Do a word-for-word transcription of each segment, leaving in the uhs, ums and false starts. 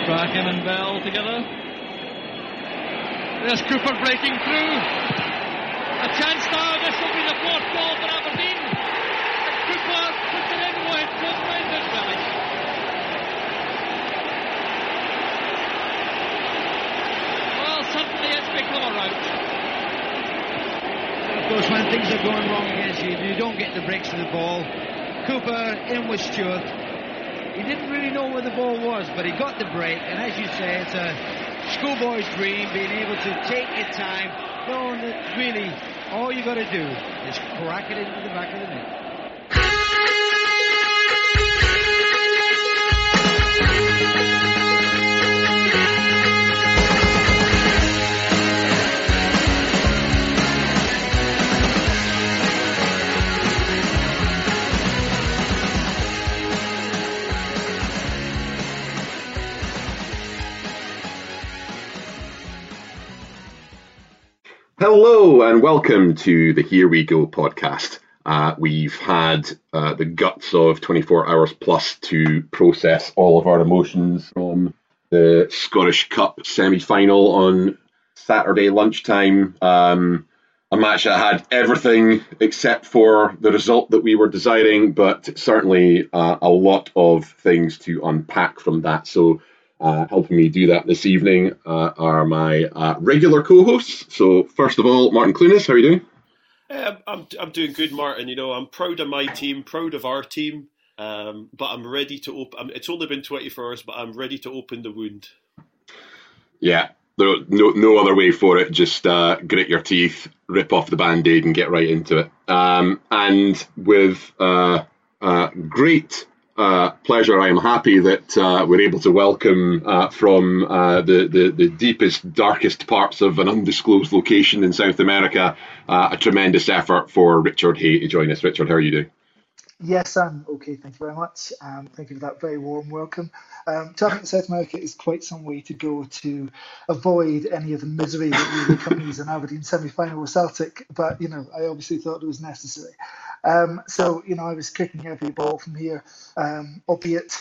Strachan and Bell together. There's Cooper breaking through. A chance now. This will be the fourth goal for Aberdeen. And Cooper puts it in with good Brendan Relish. Well, suddenly it's become a rout. Of course, when things are going wrong against you, you don't get the breaks for the ball. Cooper in with Stewart. He didn't really know where the ball was, but he got the break. And as you say, it's a schoolboy's dream, being able to take your time, knowing that really all you got to do is crack it into the back of the net. Hello and welcome to the Here We Go podcast. Uh, we've had uh, the guts of twenty-four hours plus to process all of our emotions from the Scottish Cup semi-final on Saturday lunchtime. Um, a match that had everything except for the result that we were desiring, but certainly uh, a lot of things to unpack from that. So Uh, helping me do that this evening uh, are my uh, regular co-hosts. So first of all, Martin Clunas, how are you doing? Uh, I'm I'm doing good, Martin. You know, I'm proud of my team, proud of our team, um, but I'm ready to open. It's only been twenty-four hours, but I'm ready to open the wound. Yeah, there, no no other way for it. Just uh, grit your teeth, rip off the Band-Aid and get right into it. Um, and with uh, uh, great Uh, pleasure, I am happy that uh, we're able to welcome uh, from uh, the, the, the deepest, darkest parts of an undisclosed location in South America, uh, a tremendous effort for Richard Hay to join us. Richard, how are you doing? Yes, I'm okay, thank you very much. Um, thank you for that very warm welcome. Um, travelling to South America is quite some way to go to avoid any of the misery that really accompanies an Aberdeen semi-final with Celtic, but, you know, I obviously thought it was necessary. Um, so, you know, I was kicking every ball from here, um, albeit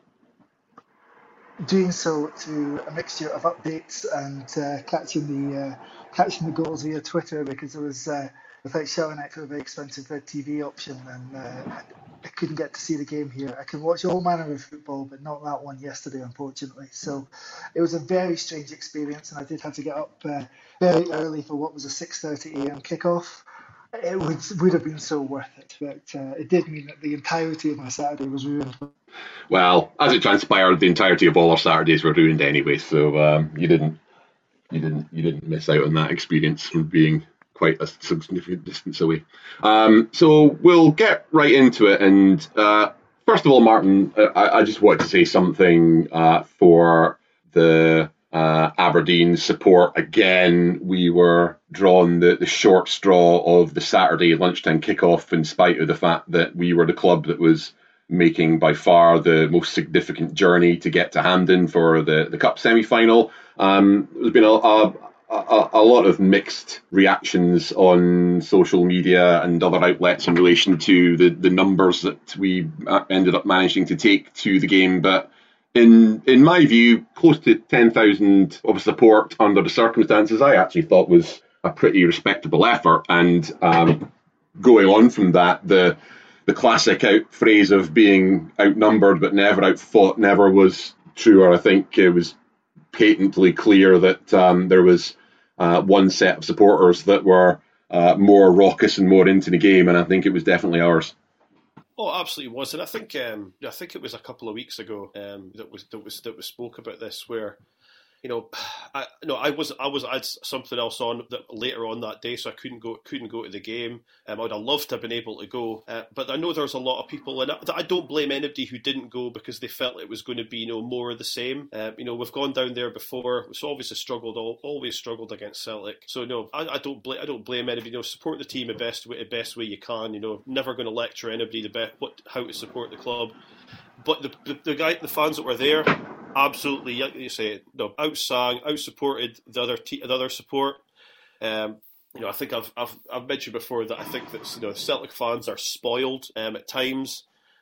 doing so through a mixture of updates and uh, catching the uh, catching the goals via Twitter, because it was uh, without showing out for a very expensive Red T V option, and uh, I couldn't get to see the game here. I can watch all manner of football, but not that one yesterday, unfortunately. So it was a very strange experience, and I did have to get up uh, very early for what was a six thirty a.m. kickoff. It would would have been so worth it, but uh, it did mean that the entirety of my Saturday was ruined. Well, as it transpired, the entirety of all our Saturdays were ruined anyway, so um, you didn't you didn't you didn't miss out on that experience from being quite a significant distance away. Um, so we'll get right into it, and uh, first of all, Martin, I, I just wanted to say something uh, for the Uh, Aberdeen support. Again, we were drawn the, the short straw of the Saturday lunchtime kickoff, in spite of the fact that we were the club that was making by far the most significant journey to get to Hampden for the, the Cup semi-final. Um, there's been a, a, a, a lot of mixed reactions on social media and other outlets in relation to the, the numbers that we ended up managing to take to the game, but In in my view, close to ten thousand of support under the circumstances, I actually thought was a pretty respectable effort. And um, going on from that, the the classic out phrase of being outnumbered but never outfought never was truer. I think it was patently clear that um, there was uh, one set of supporters that were uh, more raucous and more into the game, and I think it was definitely ours. Oh, absolutely was, and I think um, I think it was a couple of weeks ago um, that was that was that was spoke about this, where you know, I no, I was I was I had something else on that later on that day, so I couldn't go couldn't go to the game. Um, I'd have loved to have been able to go, uh, but I know there's a lot of people, and I, I don't blame anybody who didn't go because they felt it was going to be you know more of the same. Uh, you know, we've gone down there before. We've obviously struggled, always struggled against Celtic. So no, I, I don't blame I don't blame anybody. You know, support the team the best way the best way you can. You know, never going to lecture anybody the best what how to support the club. But the, the the guy, the fans that were there, absolutely, like you say, no, outsang, outsupported the other te- the other support. Um, you know, I think I've I've I've mentioned before that I think that you know Celtic fans are spoiled um, at times.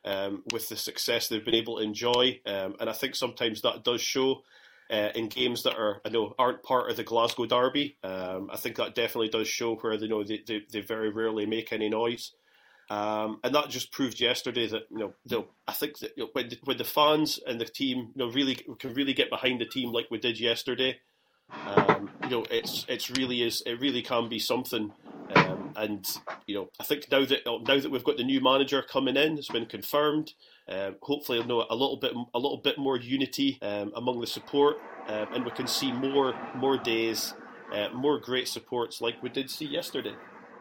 um, with the success they've been able to enjoy. Um, and I think sometimes that does show uh, in games that are, I know, aren't part of the Glasgow derby. Um, I think that definitely does show where they, you know, they, they, they very rarely make any noise. Um, and that just proved yesterday that, you know, you know I think that, you know, when, the, when the fans and the team, you know, really can really get behind the team like we did yesterday, um, you know, it's it's really is it really can be something. Um, and you know, I think now that now that we've got the new manager coming in, it's been confirmed. Um, hopefully, you know, a little bit a little bit more unity um, among the support, um, and we can see more more days, uh, more great supports like we did see yesterday.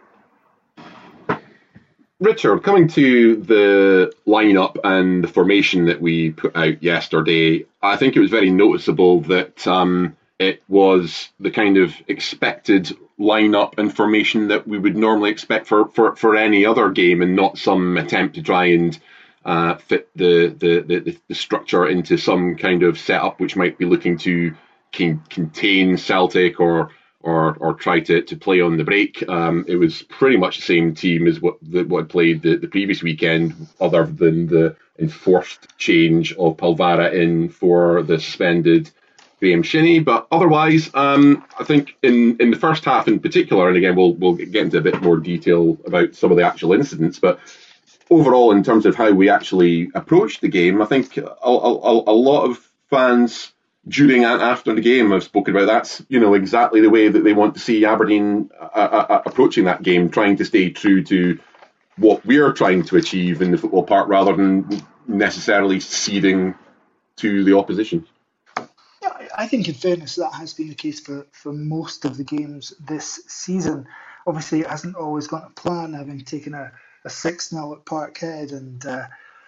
Richard, coming to the lineup and the formation that we put out yesterday, I think it was very noticeable that um, it was the kind of expected lineup and formation that we would normally expect for, for, for any other game, and not some attempt to try and uh, fit the, the, the, the structure into some kind of setup which might be looking to can, contain Celtic or or or try to, to play on the break. Um, it was pretty much the same team as what the, what had played the, the previous weekend, other than the enforced change of Palvara in for the suspended Graham Shinnie. But otherwise, um, I think in, in the first half in particular, and again we'll we'll get into a bit more detail about some of the actual incidents, but overall in terms of how we actually approached the game, I think a, a, a lot of fans during and after the game have spoken about that's, you know, exactly the way that they want to see Aberdeen uh, uh, approaching that game, trying to stay true to what we're trying to achieve in the football park rather than necessarily ceding to the opposition. Yeah, I think in fairness that has been the case for, for most of the games this season. Obviously it hasn't always gone to plan, having taken a, a six nil at Parkhead and uh,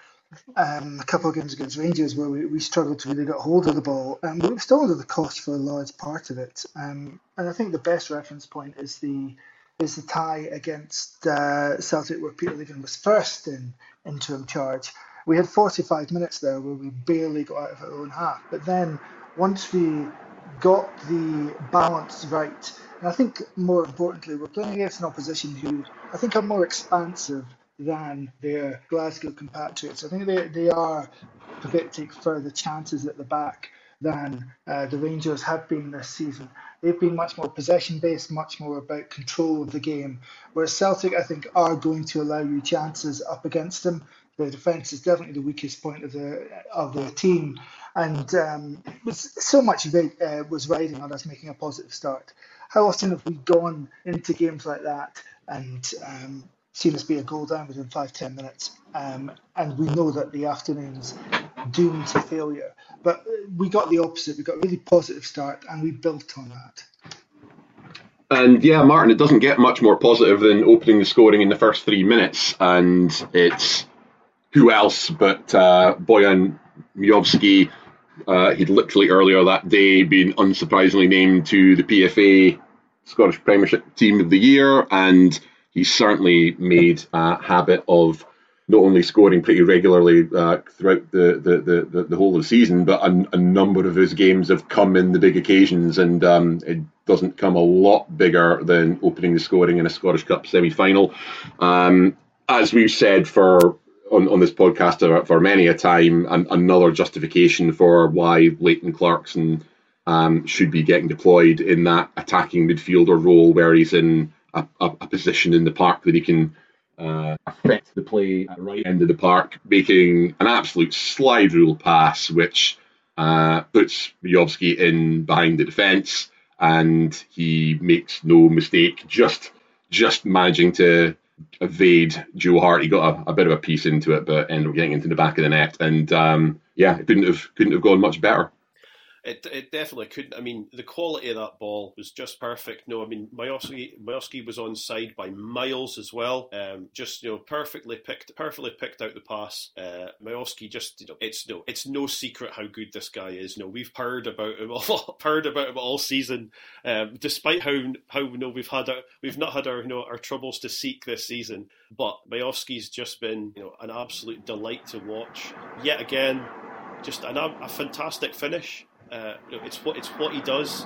Um, a couple of games against Rangers where we, we struggled to really get hold of the ball, um, but we were still under the cost for a large part of it. Um, and I think the best reference point is the is the tie against uh, Celtic, where Peter Levein was first in interim charge. We had forty-five minutes there where we barely got out of our own half, but then once we got the balance right, and I think more importantly, we're playing against an opposition who I think are more expansive than their Glasgow compatriots. I think they, they are prepared to take further chances at the back than uh, the Rangers have been this season. They've been much more possession-based, much more about control of the game, whereas Celtic, I think, are going to allow you chances up against them. Their defence is definitely the weakest point of the of their team, and um, it was so much of it uh, was riding on us making a positive start. How often have we gone into games like that and um, seen us be a goal down within five, ten minutes. Um, and we know that the afternoon's doomed to failure. But we got the opposite. We got a really positive start and we built on that. And yeah, Martin, it doesn't get much more positive than opening the scoring in the first three minutes. And it's who else but uh, Bojan Miovski. Uh, he'd literally earlier that day been unsurprisingly named to the P F A Scottish Premiership Team of the Year, and he's certainly made a habit of not only scoring pretty regularly uh, throughout the, the, the, the whole of the season, but a, a number of his games have come in the big occasions, and um, it doesn't come a lot bigger than opening the scoring in a Scottish Cup semi-final. Um, as we've said for on, on this podcast for many a time, an, another justification for why Leighton Clarkson um, should be getting deployed in that attacking midfielder role where he's in A, a, a position in the park that he can uh, affect the play at the right end of the park, making an absolute slide rule pass, which uh, puts Miovski in behind the defence, and he makes no mistake, just just managing to evade Joe Hart. He got a, a bit of a piece into it, but ended up getting into the back of the net, and um, yeah, it couldn't have couldn't have gone much better. It it definitely couldn't. I mean, the quality of that ball was just perfect. No, I mean, Miovski, Miovski was onside by miles as well. Um, just you know, perfectly picked, perfectly picked out the pass. Uh, Miovski just you know, it's no, it's no secret how good this guy is. No, we've heard about him all, heard about him all season. Um, despite how how you know we've had our, we've not had our you know our troubles to seek this season, but Miovski's just been you know an absolute delight to watch. Yet again, just an, a fantastic finish. Uh, it's what it's what he does.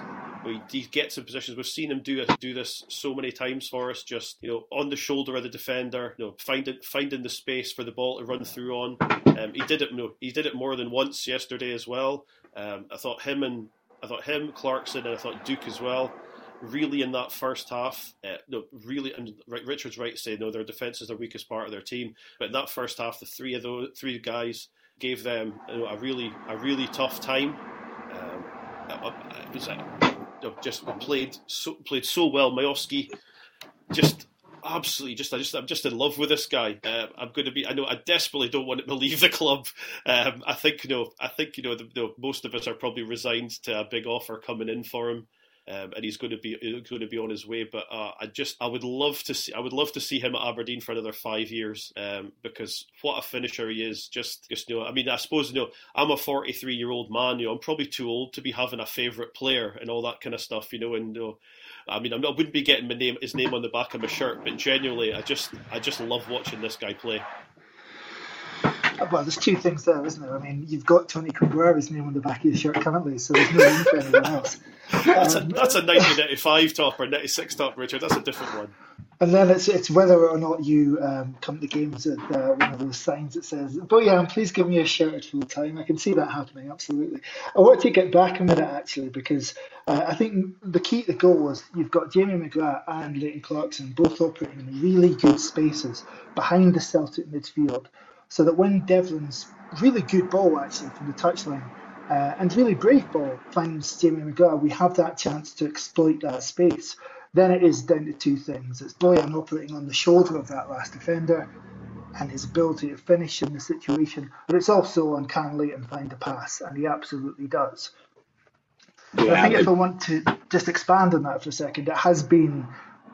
he gets in positions. We've seen him do it, do this so many times for us. Just you know, on the shoulder of the defender, you know, finding finding the space for the ball to run through on. Um, he did it. You know, he did it more than once yesterday as well. Um, I thought him and I thought him, Clarkson, and I thought Duke as well. Really, in that first half, uh, no, really, and Richard's right to say no. Their defence is the weakest part of their team, but in that first half, the three of those three guys gave them you know, a really a really tough time. Um, it was uh, just played so played so well. Majowski, just absolutely, just I just I'm just in love with this guy. Uh, I'm going to be. I know I desperately don't want him to leave the club. Um, I think you know. I think you know. The, the, most of us are probably resigned to a big offer coming in for him. Um, and he's going to be he's going to be on his way, but uh, I just I would love to see I would love to see him at Aberdeen for another five years um, because what a finisher he is. Just just you know I mean I suppose you know I'm a forty-three year old man. You know I'm probably too old to be having a favourite player and all that kind of stuff. You know and you know, I mean I'm not, I wouldn't be getting my name his name on the back of my shirt, but genuinely I just I just love watching this guy play. Well, there's two things there, isn't there? I mean, you've got Tony Quinguera's name on the back of your shirt currently, so there's no room for anyone else. That's, um, a, that's a nineteen ninety-five top or ninety-six top, Richard. That's a different one. And then it's it's whether or not you um, come to games with uh, one of those signs that says, Bojan, please give me a shirt at full time. I can see that happening, absolutely. I want to get back a minute, actually, because uh, I think the key to the goal was you've got Jamie McGrath and Leighton Clarkson both operating in really good spaces behind the Celtic midfield, so that when Devlin's really good ball, actually, from the touchline, uh, and really brave ball finds Jamie McGrath, we have that chance to exploit that space. Then it is down to two things. It's Bojan operating on the shoulder of that last defender and his ability to finish in the situation, but it's also on can Leighton find a pass, and he absolutely does. Yeah, I think if I want to just expand on that for a second, it has been,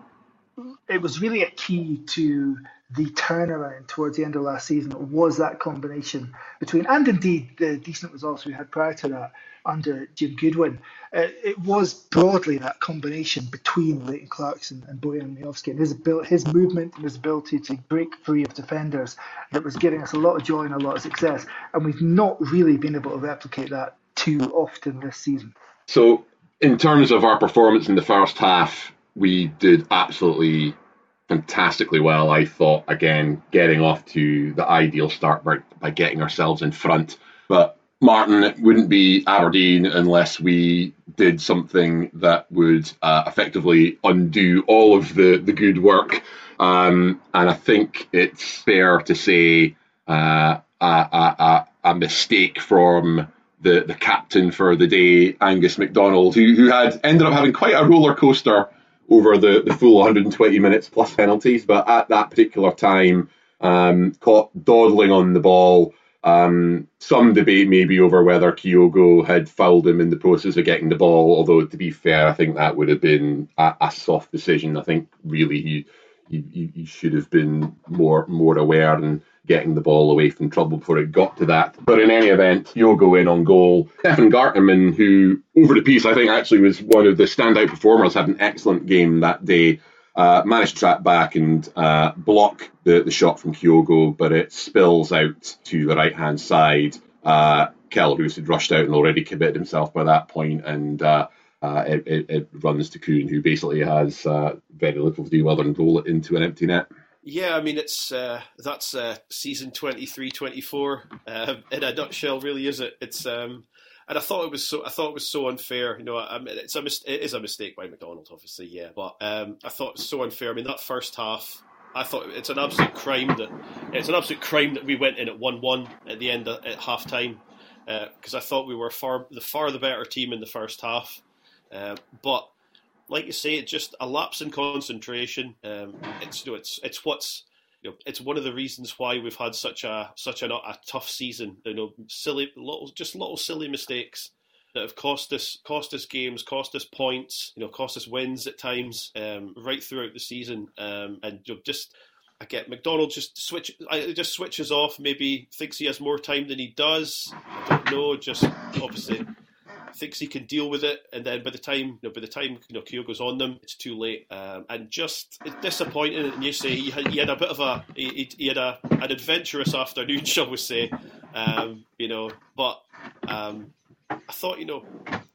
it was really a key to the turnaround towards the end of last season was that combination between, and indeed the decent results we had prior to that under Jim Goodwin. Uh, it was broadly that combination between Leighton Clarkson and Bojan Majowski, and his ability, his movement and his ability to break free of defenders that was giving us a lot of joy and a lot of success. And we've not really been able to replicate that too often this season. So in terms of our performance in the first half, we did absolutely fantastically well, I thought, again, getting off to the ideal start by, by getting ourselves in front. But Martin, it wouldn't be Aberdeen unless we did something that would uh, effectively undo all of the, the good work. Um, and I think it's fair to say uh, a, a, a mistake from the, the captain for the day, Angus MacDonald, who, who had ended up having quite a roller coaster over the, the full one hundred twenty minutes plus penalties, but at that particular time, um, caught dawdling on the ball. Um, some debate maybe over whether Kyogo had fouled him in the process of getting the ball, although to be fair, I think that would have been a, a soft decision. I think really he, he he should have been more more aware and getting the ball away from trouble before it got to that. But in any event, Kyogo in on goal. Stefan Gartenmann, who over the piece I think actually was one of the standout performers, had an excellent game that day. Uh, managed to track back and uh, block the, the shot from Kyogo, but it spills out to the right-hand side. Uh, Kelle Roos had rushed out and already committed himself by that point, and uh, uh, it, it, it runs to Kuhn, who basically has uh, very little to do other than roll it into an empty net. Yeah, I mean, it's uh, that's uh, season twenty-three twenty-four uh, in a nutshell, really, is it? It's um, and I thought it was so. I thought it was so unfair. You know, I mean, it's a mis- it is a mistake by MacDonald, obviously, yeah. But um, I thought it was so unfair. I mean, that first half, I thought it's an absolute crime that it's an absolute crime that we went in at one-one at the end of, at half time because uh, I thought we were far the far the better team in the first half, uh, but. Like you say, it's just a lapse in concentration. Um, it's you know, it's it's what's you know, it's one of the reasons why we've had such a such a, a tough season. You know, silly little just little silly mistakes that have cost us cost us games, cost us points. You know, cost us wins at times, um, right throughout the season. Um, and you know, just I get MacDonald just switch, I just switches off. Maybe thinks he has more time than he does. I don't know. Just obviously. Thinks he can deal with it, and then by the time you know, by the time you know Kyogo's on them, it's too late. Um, and just it's disappointing. And you say he had, he had a bit of a he, he had a an adventurous afternoon, shall we say? Um, you know, but um, I thought you know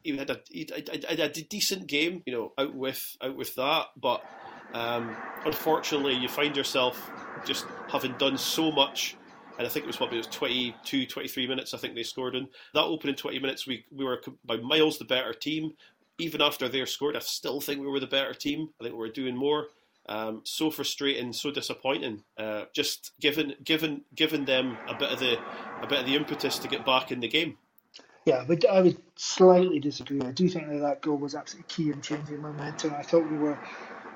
he had a he had a decent game, you know, out with out with that, but um, unfortunately, you find yourself just having done so much. And I think it was what it was twenty-two, twenty-three minutes. I think they scored in that opening twenty minutes. We we were by miles the better team. Even after they scored, I still think we were the better team. I think we were doing more. Um, so frustrating, so disappointing. Uh, just given given given them a bit of the a bit of the impetus to get back in the game. Yeah, but I would slightly disagree. I do think that that goal was absolutely key in changing momentum. I thought we were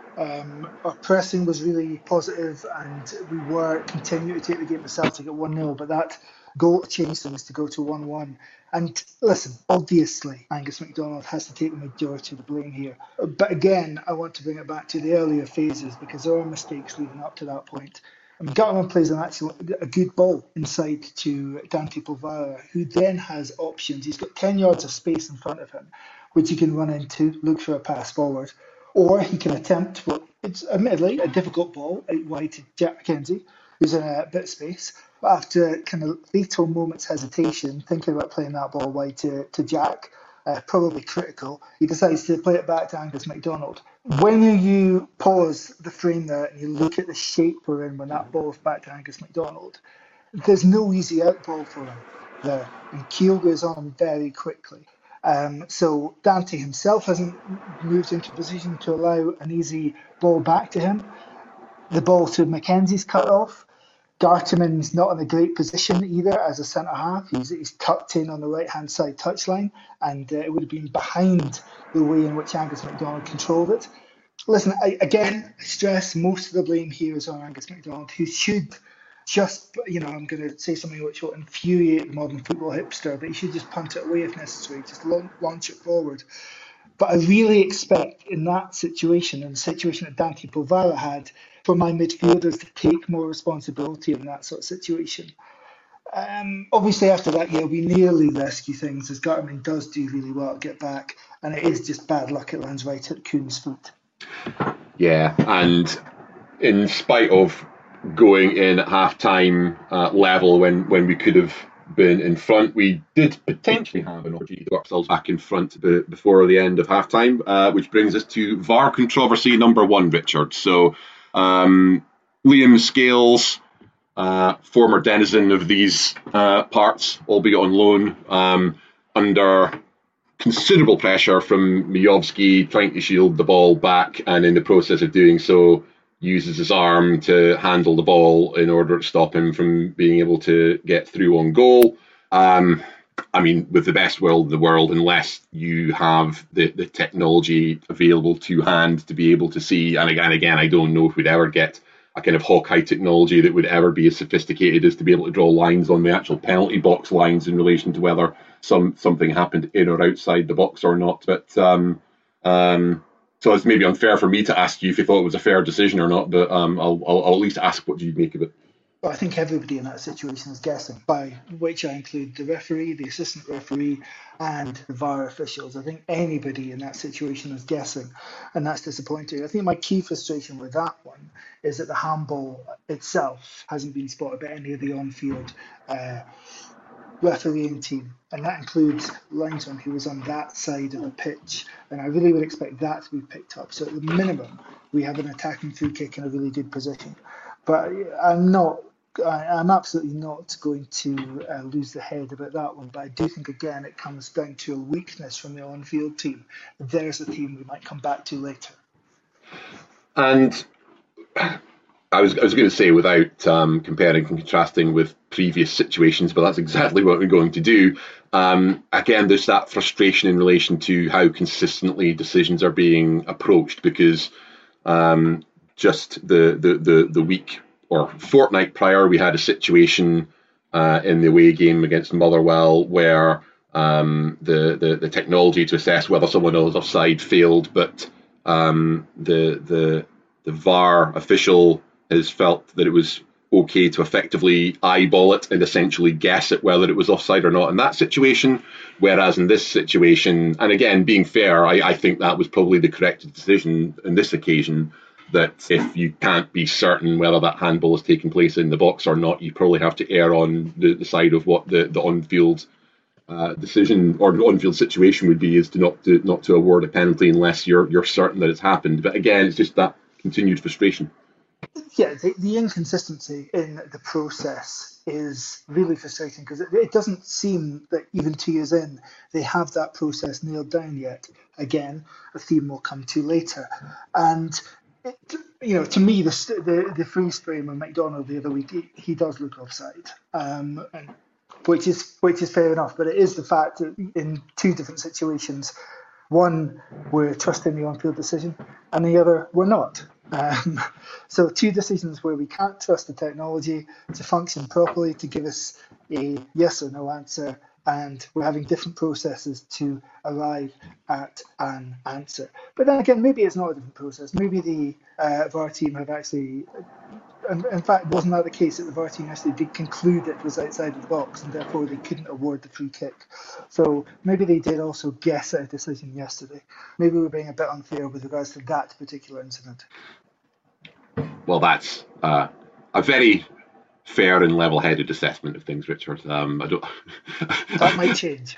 um, our pressing was really positive, and we were continuing to take the game to Celtic at one nil. But that goal changed things to go to one one. And listen, obviously, Angus MacDonald has to take the majority of the blame here. But again, I want to bring it back to the earlier phases because there are mistakes leading up to that point. I mean, Gutterman plays an actual, a good ball inside to Dante Polvara, who then has options. He's got ten yards of space in front of him, which he can run into, look for a pass forward. Or he can attempt what it's admittedly a difficult ball out wide to Jack McKenzie, who's in a bit of space. But after kind of little moments hesitation, thinking about playing that ball wide to, to Jack, uh, probably critical, he decides to play it back to Angus MacDonald. When you pause the frame there and you look at the shape we're in when that ball is back to Angus MacDonald, there's no easy out ball for him there. And Keel goes on very quickly. Um, so Dante himself hasn't moved into a position to allow an easy ball back to him. The ball to Mackenzie's cut off. Garterman's not in a great position either as a centre-half. He's, he's tucked in on the right-hand side touchline, and uh, it would have been behind the way in which Angus MacDonald controlled it. Listen, I, again, I stress most of the blame here is on Angus MacDonald, who should just, you know, I'm going to say something which will infuriate the modern football hipster, but he should just punt it away if necessary, just launch it forward. But I really expect in that situation, in the situation that Dante Polvara had, for my midfielders to take more responsibility in that sort of situation. Um, obviously, after that, yeah, we nearly rescue things, as Gartman does do really well to get back, and it is just bad luck. It lands right at Kuhn's foot. Yeah, and in spite of going in at half-time uh, level when, when we could have been in front, we did potentially have an opportunity to get ourselves back in front be- before the end of half-time, uh, which brings us to V A R controversy number one, Richard. So, um, Liam Scales, uh, former denizen of these uh, parts, albeit on loan, um, under considerable pressure from Mijovski trying to shield the ball back, and in the process of doing so, uses his arm to handle the ball in order to stop him from being able to get through on goal. Um, I mean, with the best will in the world, unless you have the, the technology available to hand to be able to see, and again, again, I don't know if we'd ever get a kind of Hawkeye technology that would ever be as sophisticated as to be able to draw lines on the actual penalty box lines in relation to whether some something happened in or outside the box or not. But um, um, so it's maybe unfair for me to ask you if you thought it was a fair decision or not, but um, I'll, I'll, I'll at least ask what you make of it. Well, I think everybody in that situation is guessing, by which I include the referee, the assistant referee, and the V A R officials. I think anybody in that situation is guessing, and that's disappointing. I think my key frustration with that one is that the handball itself hasn't been spotted by any of the on-field uh, refereeing team, and that includes linesman who was on that side of the pitch, and I really would expect that to be picked up. So at the minimum, we have an attacking free kick in a really good position. But I'm not. I'm absolutely not going to uh, lose the head about that one, but I do think, again, it comes down to a weakness from the on-field team. There's a team we might come back to later. And I was I was going to say, without um, comparing and contrasting with previous situations, but that's exactly what we're going to do. Um, again, there's that frustration in relation to how consistently decisions are being approached, because um, just the, the, the, the week or fortnight prior, we had a situation uh, in the away game against Motherwell where um, the, the the technology to assess whether someone was offside failed, but um, the the the V A R official has felt that it was okay to effectively eyeball it and essentially guess at whether it was offside or not in that situation. Whereas in this situation, and again, being fair, I, I think that was probably the correct decision in this occasion, that if you can't be certain whether that handball is taking place in the box or not, you probably have to err on the, the side of what the, the on-field uh, decision or on-field situation would be is to not to not to award a penalty unless you're you're certain that it's happened. But again, it's just that continued frustration. Yeah, the, the inconsistency in the process is really frustrating because it, it doesn't seem that even two years in they have that process nailed down yet. Again, a theme we'll come to later. And it, you know, to me, the the, the freeze frame of McDonald the other week, he, he does look offside, um, and which is which is fair enough. But it is the fact that in two different situations, one we're trusting the on-field decision, and the other we're not. Um, so two decisions where we can't trust the technology to function properly to give us a yes or no answer, and we're having different processes to arrive at an answer. But then again, maybe it's not a different process. Maybe the uh, V A R team have actually, in, in fact, wasn't that the case that the V A R team actually did conclude it was outside of the box and therefore they couldn't award the free kick. So maybe they did also guess at a decision yesterday. Maybe we're being a bit unfair with regards to that particular incident. Well, that's uh, a very fair and level-headed assessment of things, Richard. Um, I don't. That might change.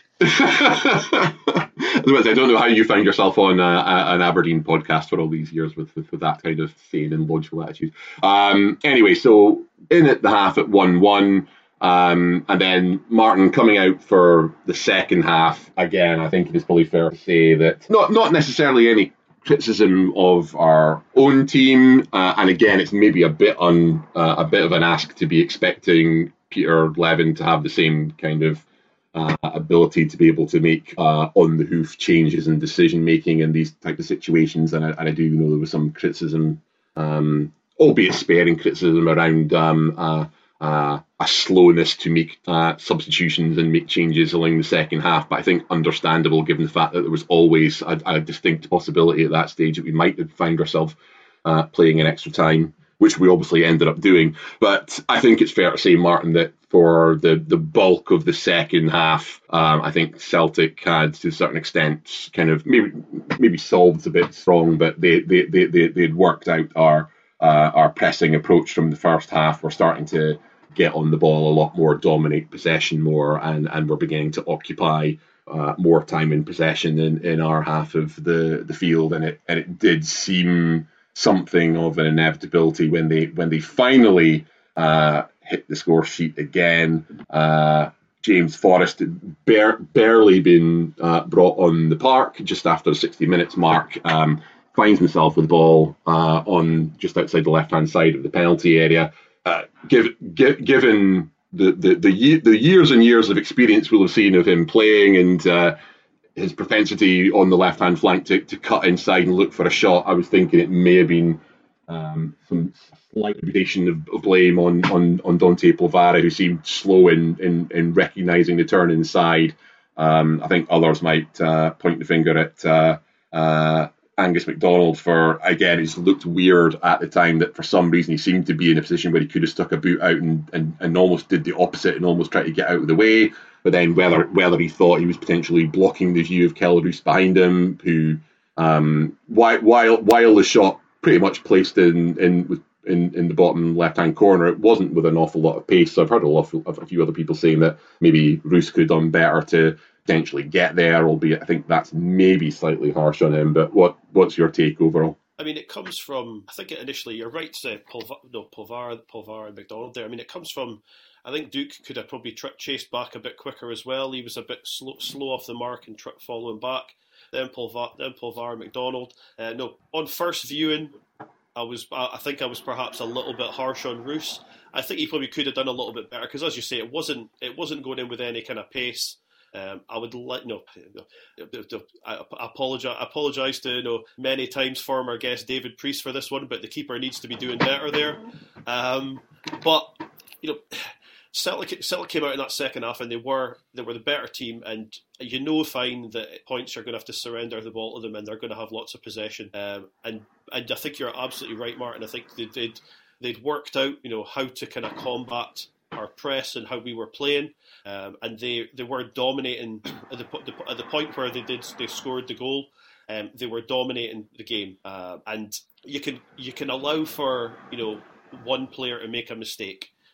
I don't know how you found yourself on a, a, an Aberdeen podcast for all these years with, with, with that kind of sane and logical attitude. Um, anyway, so in at the half at one one, um, and then Martin coming out for the second half. Again, I think it is probably fair to say that not not necessarily any criticism of our own team, uh, and again, it's maybe a bit on uh, a bit of an ask to be expecting Peter Levin to have the same kind of uh, ability to be able to make uh, on the hoof changes and decision making in these type of situations. And I, and I do know there was some criticism, um, albeit sparing criticism, around um, uh, uh, a slowness to make uh, substitutions and make changes along the second half. But I think understandable given the fact that there was always a, a distinct possibility at that stage that we might have found ourselves uh, playing in extra time, which we obviously ended up doing. But I think it's fair to say, Martin, that for the, the bulk of the second half, um, I think Celtic had, to a certain extent, kind of maybe maybe solved a bit strong, but they they they they they'd worked out our uh, our pressing approach from the first half. We're starting to get on the ball a lot more, dominate possession more, and, and we're beginning to occupy uh, more time in possession in, in our half of the, the field. And it and it did seem something of an inevitability when they when they finally uh, hit the score sheet again. Uh, James Forrest had bar- barely been uh, brought on the park just after the sixty minutes mark. Um, finds himself with the ball uh, on just outside the left-hand side of the penalty area. Uh, give, give, given the, the, the, the years and years of experience we'll have seen of him playing and uh, his propensity on the left-hand flank to, to cut inside and look for a shot, I was thinking it may have been um, some slight reputation of, of blame on, on, on Dante Polvara, who seemed slow in, in, in recognising the turn inside. Um, I think others might uh, point the finger at uh, uh, Angus MacDonald for, again, it looked weird at the time that for some reason he seemed to be in a position where he could have stuck a boot out and, and, and almost did the opposite and almost tried to get out of the way. But then whether whether he thought he was potentially blocking the view of Kelleroos behind him, who um, while while while the shot pretty much placed in in in, in the bottom left hand corner, it wasn't with an awful lot of pace. So I've heard a lot of a few other people saying that maybe Roos could have done better to potentially get there, albeit I think that's maybe slightly harsh on him. But what what's your take overall? I mean, it comes from, I think initially, you're right to say Polvar, no, Polvar, Polvar and MacDonald there. I mean, it comes from, I think Duke could have probably tri- chased back a bit quicker as well. He was a bit slow, slow off the mark and tri- following back. Then Polvar, then Polvar and MacDonald. Uh, no, on first viewing, I was, I think I was perhaps a little bit harsh on Roos. I think he probably could have done a little bit better because, as you say, it wasn't, it wasn't going in with any kind of pace. Um, I would like no, no I apologize. I apologize to you know many times former guest David Priest for this one, but the keeper needs to be doing better there. Um, but you know, Celtic, Celtic came out in that second half, and they were they were the better team, and you know, fine that at points you're going to have to surrender the ball to them, and they're going to have lots of possession. Um, and and I think you're absolutely right, Martin. I think they did they'd worked out you know how to kind of combat our press and how we were playing, um, and they, they were dominating at the, the at the point where they did they scored the goal. Um, they were dominating the game, uh, and you can you can allow for you know one player to make a mistake,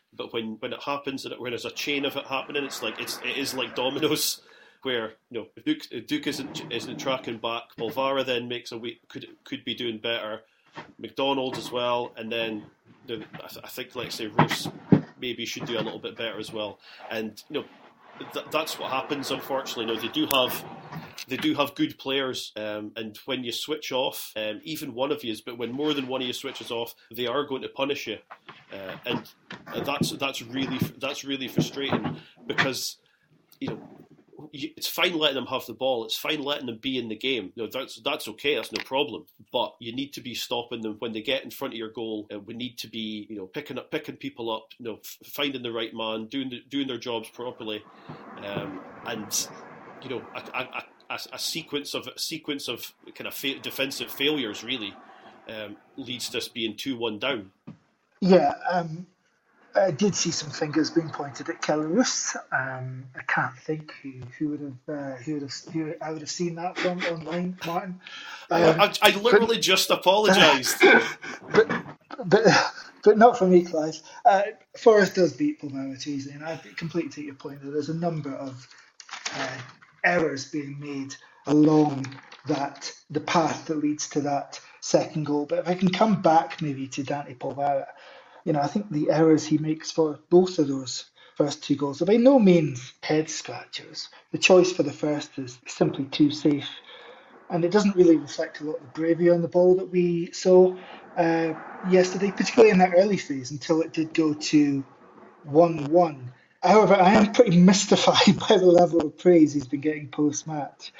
But when, when it happens, and when there's a chain of it happening, it's like it's it is like dominoes, where you know if Duke, if Duke isn't isn't tracking back, Polvara then makes a week, could could be doing better, McDonald as well, and then the, I, th- I think let's say Roos maybe should do a little bit better as well, and you know th- that's what happens. Unfortunately, you know, they do have. They do have good players, um, and when you switch off, um, even one of you, but when more than one of you switches off, they are going to punish you, uh, and that's that's really that's really frustrating because you know it's fine letting them have the ball, it's fine letting them be in the game. You know, that's that's okay, that's no problem. But you need to be stopping them when they get in front of your goal. And we need to be, you know, picking up picking people up, you know, f- finding the right man, doing the, doing their jobs properly, um, and you know, a, a, a, a sequence of a sequence of kind of fa- defensive failures really um, leads to us being two one down. Yeah. Um... I did see some fingers being pointed at Kelle Roos. Um, I can't think who, who would have uh, who would have who I would have seen that from online, Martin. Um, I, I literally but, just apologised, but but but not for me, Clive. Uh, Forest does beat Polvara easily, and I completely take your point that there's a number of uh, errors being made along that the path that leads to that second goal. But if I can come back maybe to Dante Polvara. You know, I think the errors he makes for both of those first two goals are by no means head scratchers. The choice for the first is simply too safe, and it doesn't really reflect a lot of the bravery on the ball that we saw uh, yesterday, particularly in that early phase until it did go to one one. However, I am pretty mystified by the level of praise he's been getting post-match.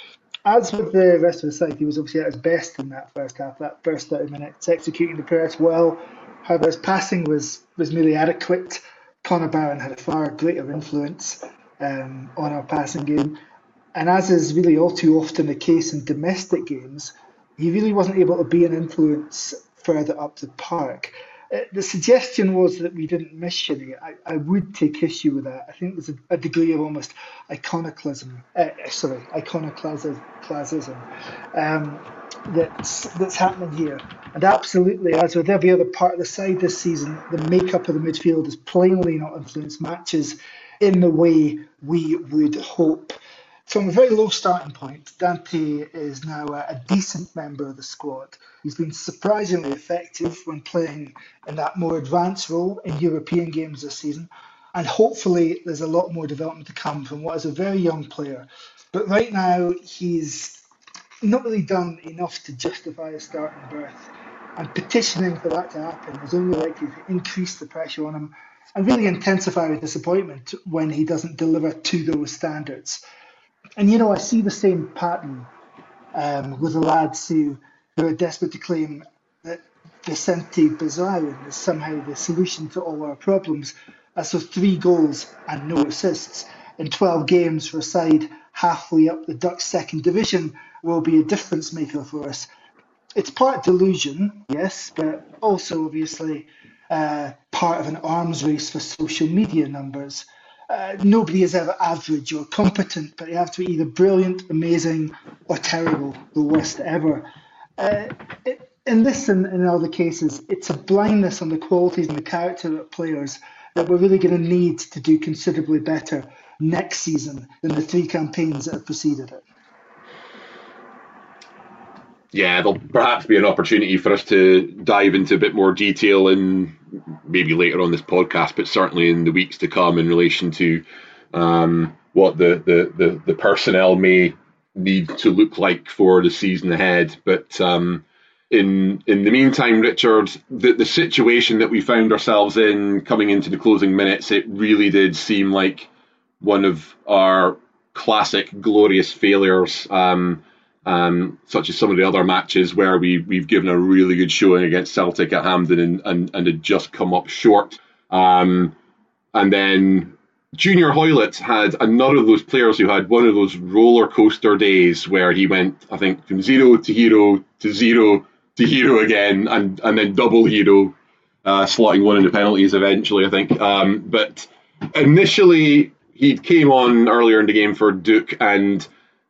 As with the rest of the side, he was obviously at his best in that first half, that first thirty minutes, executing the press well. However, his passing was, was merely adequate. Connor Barron had a far greater influence um, on our passing game. And as is really all too often the case in domestic games, he really wasn't able to be an influence further up the park. Uh, the suggestion was that we didn't miss Shinnie. I, I would take issue with that. I think there's a, a degree of almost iconoclasm, uh, sorry, iconoclasm um, that's, that's happening here. And absolutely, as with every other part of the side this season, the makeup of the midfield has plainly not influenced matches in the way we would hope. From a very low starting point, Dante is now a, a decent member of the squad. He's been surprisingly effective when playing in that more advanced role in European games this season. And hopefully there's a lot more development to come from what is a very young player. But right now, he's not really done enough to justify a starting berth. And petitioning for that to happen is only likely to increase the pressure on him and really intensify the disappointment when he doesn't deliver to those standards. And, you know, I see the same pattern um, with the lads who, who are desperate to claim that Vicente Bezarin is somehow the solution to all our problems, as with three goals and no assists in twelve games for a side halfway up the Dutch second division will be a difference maker for us. It's part delusion, yes, but also obviously uh, part of an arms race for social media numbers. Uh, nobody is ever average or competent, but you have to be either brilliant, amazing, or terrible, the worst ever. Uh, it, in this and in other cases, it's a blindness on the qualities and the character of players that we're really going to need to do considerably better next season than the three campaigns that have preceded it. Yeah, there'll perhaps be an opportunity for us to dive into a bit more detail in maybe later on this podcast, but certainly in the weeks to come in relation to um, what the, the, the, the personnel may need to look like for the season ahead. But um, in in the meantime, Richard, the, the situation that we found ourselves in coming into the closing minutes, it really did seem like one of our classic glorious failures. Um, Um, such as some of the other matches where we, we've given a really good showing against Celtic at Hampden and, and, and had just come up short. Um, and then Junior Hoylett had another of those players who had one of those roller coaster days where he went, I think, from zero to hero to zero to hero again, and, and then double hero, uh, slotting one in the penalties eventually, I think. Um, but initially, he came on earlier in the game for Duke, and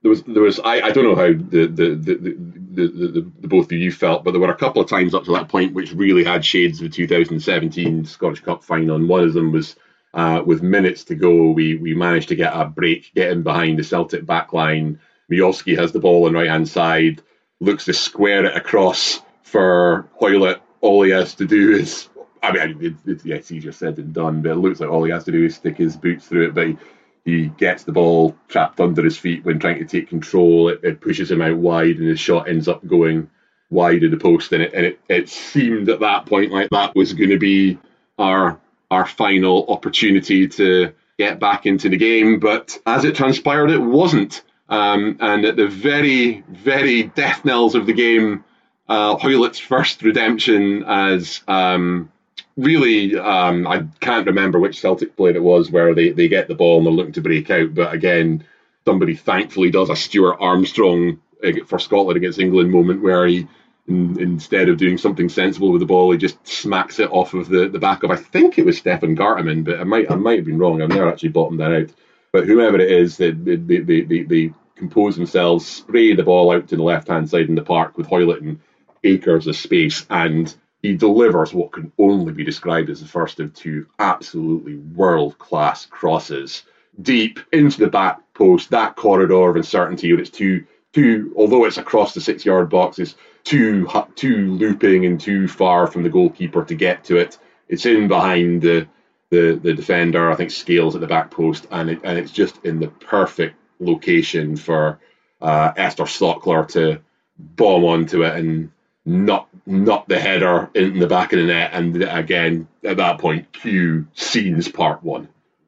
there was there was I, I don't know how the the the, the, the, the the both of you felt, but there were a couple of times up to that point which really had shades of the two thousand seventeen Scottish Cup final. And one of them was uh, with minutes to go, we we managed to get a break, get in behind the Celtic back line. Miovski has the ball on the right hand side, looks to square it across for Hoylett. All he has to do is, I mean, it, it, yeah, it's easier said than done, but it looks like all he has to do is stick his boots through it. But he, he gets the ball trapped under his feet when trying to take control. It, it pushes him out wide, and his shot ends up going wide of the post. And it and it, it seemed at that point like that was going to be our our final opportunity to get back into the game. But as it transpired, it wasn't. Um, and at the very, very death knells of the game, uh, Hoylett's first redemption as um, really, um, I can't remember which Celtic player it was where they, they get the ball and they're looking to break out. But again, somebody thankfully does a Stuart Armstrong for Scotland against England moment where he, in, instead of doing something sensible with the ball, he just smacks it off of the, the back of, I think it was Stefan Garteman, but I might I might have been wrong. I've never actually bottomed that out. But whoever it is, they they, they, they, they compose themselves, spray the ball out to the left-hand side in the park with Hoylett and acres of space, and he delivers what can only be described as the first of two absolutely world-class crosses deep into the back post, that corridor of uncertainty where it's too, too, although it's across the six-yard box, it's too, too looping and too far from the goalkeeper to get to it. It's in behind the the, the defender, I think Scales at the back post, and it, and it's just in the perfect location for uh, Esther Stockler to bomb onto it and nut, nut the header in the back of the net. And again, at that point, cue scenes part one.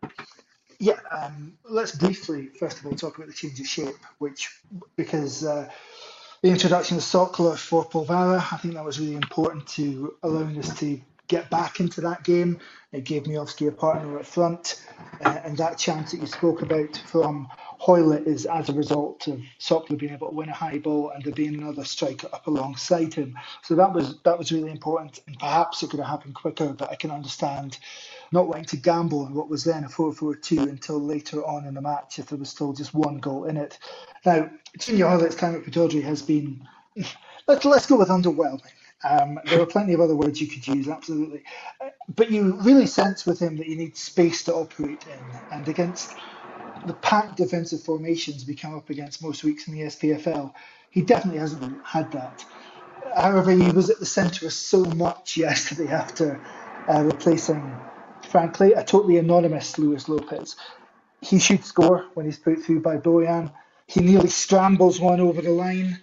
Yeah, um, let's briefly, first of all, talk about the change of shape, which, because uh, the introduction of Stockler for Polvara, I think that was really important to allowing us to get back into that game. It gave Miovski a partner up front, uh, and that chance that you spoke about from Hoylett is as a result of Stockler being able to win a high ball and there being another striker up alongside him. So that was that was really important, and perhaps it could have happened quicker, but I can understand not wanting to gamble on what was then a four four two until later on in the match if there was still just one goal in it. Now, Junior Hoylett's time at Pittodrie has been, let's, let's go with underwhelming. Um, there are plenty of other words you could use, absolutely. Uh, but you really sense with him that you need space to operate in. And against the packed defensive formations we come up against most weeks in the S P F L, he definitely hasn't had that. However, he was at the centre of so much yesterday after uh, replacing, frankly, a totally anonymous Luis Lopez. He should score when he's put through by Bojan. He nearly scrambles one over the line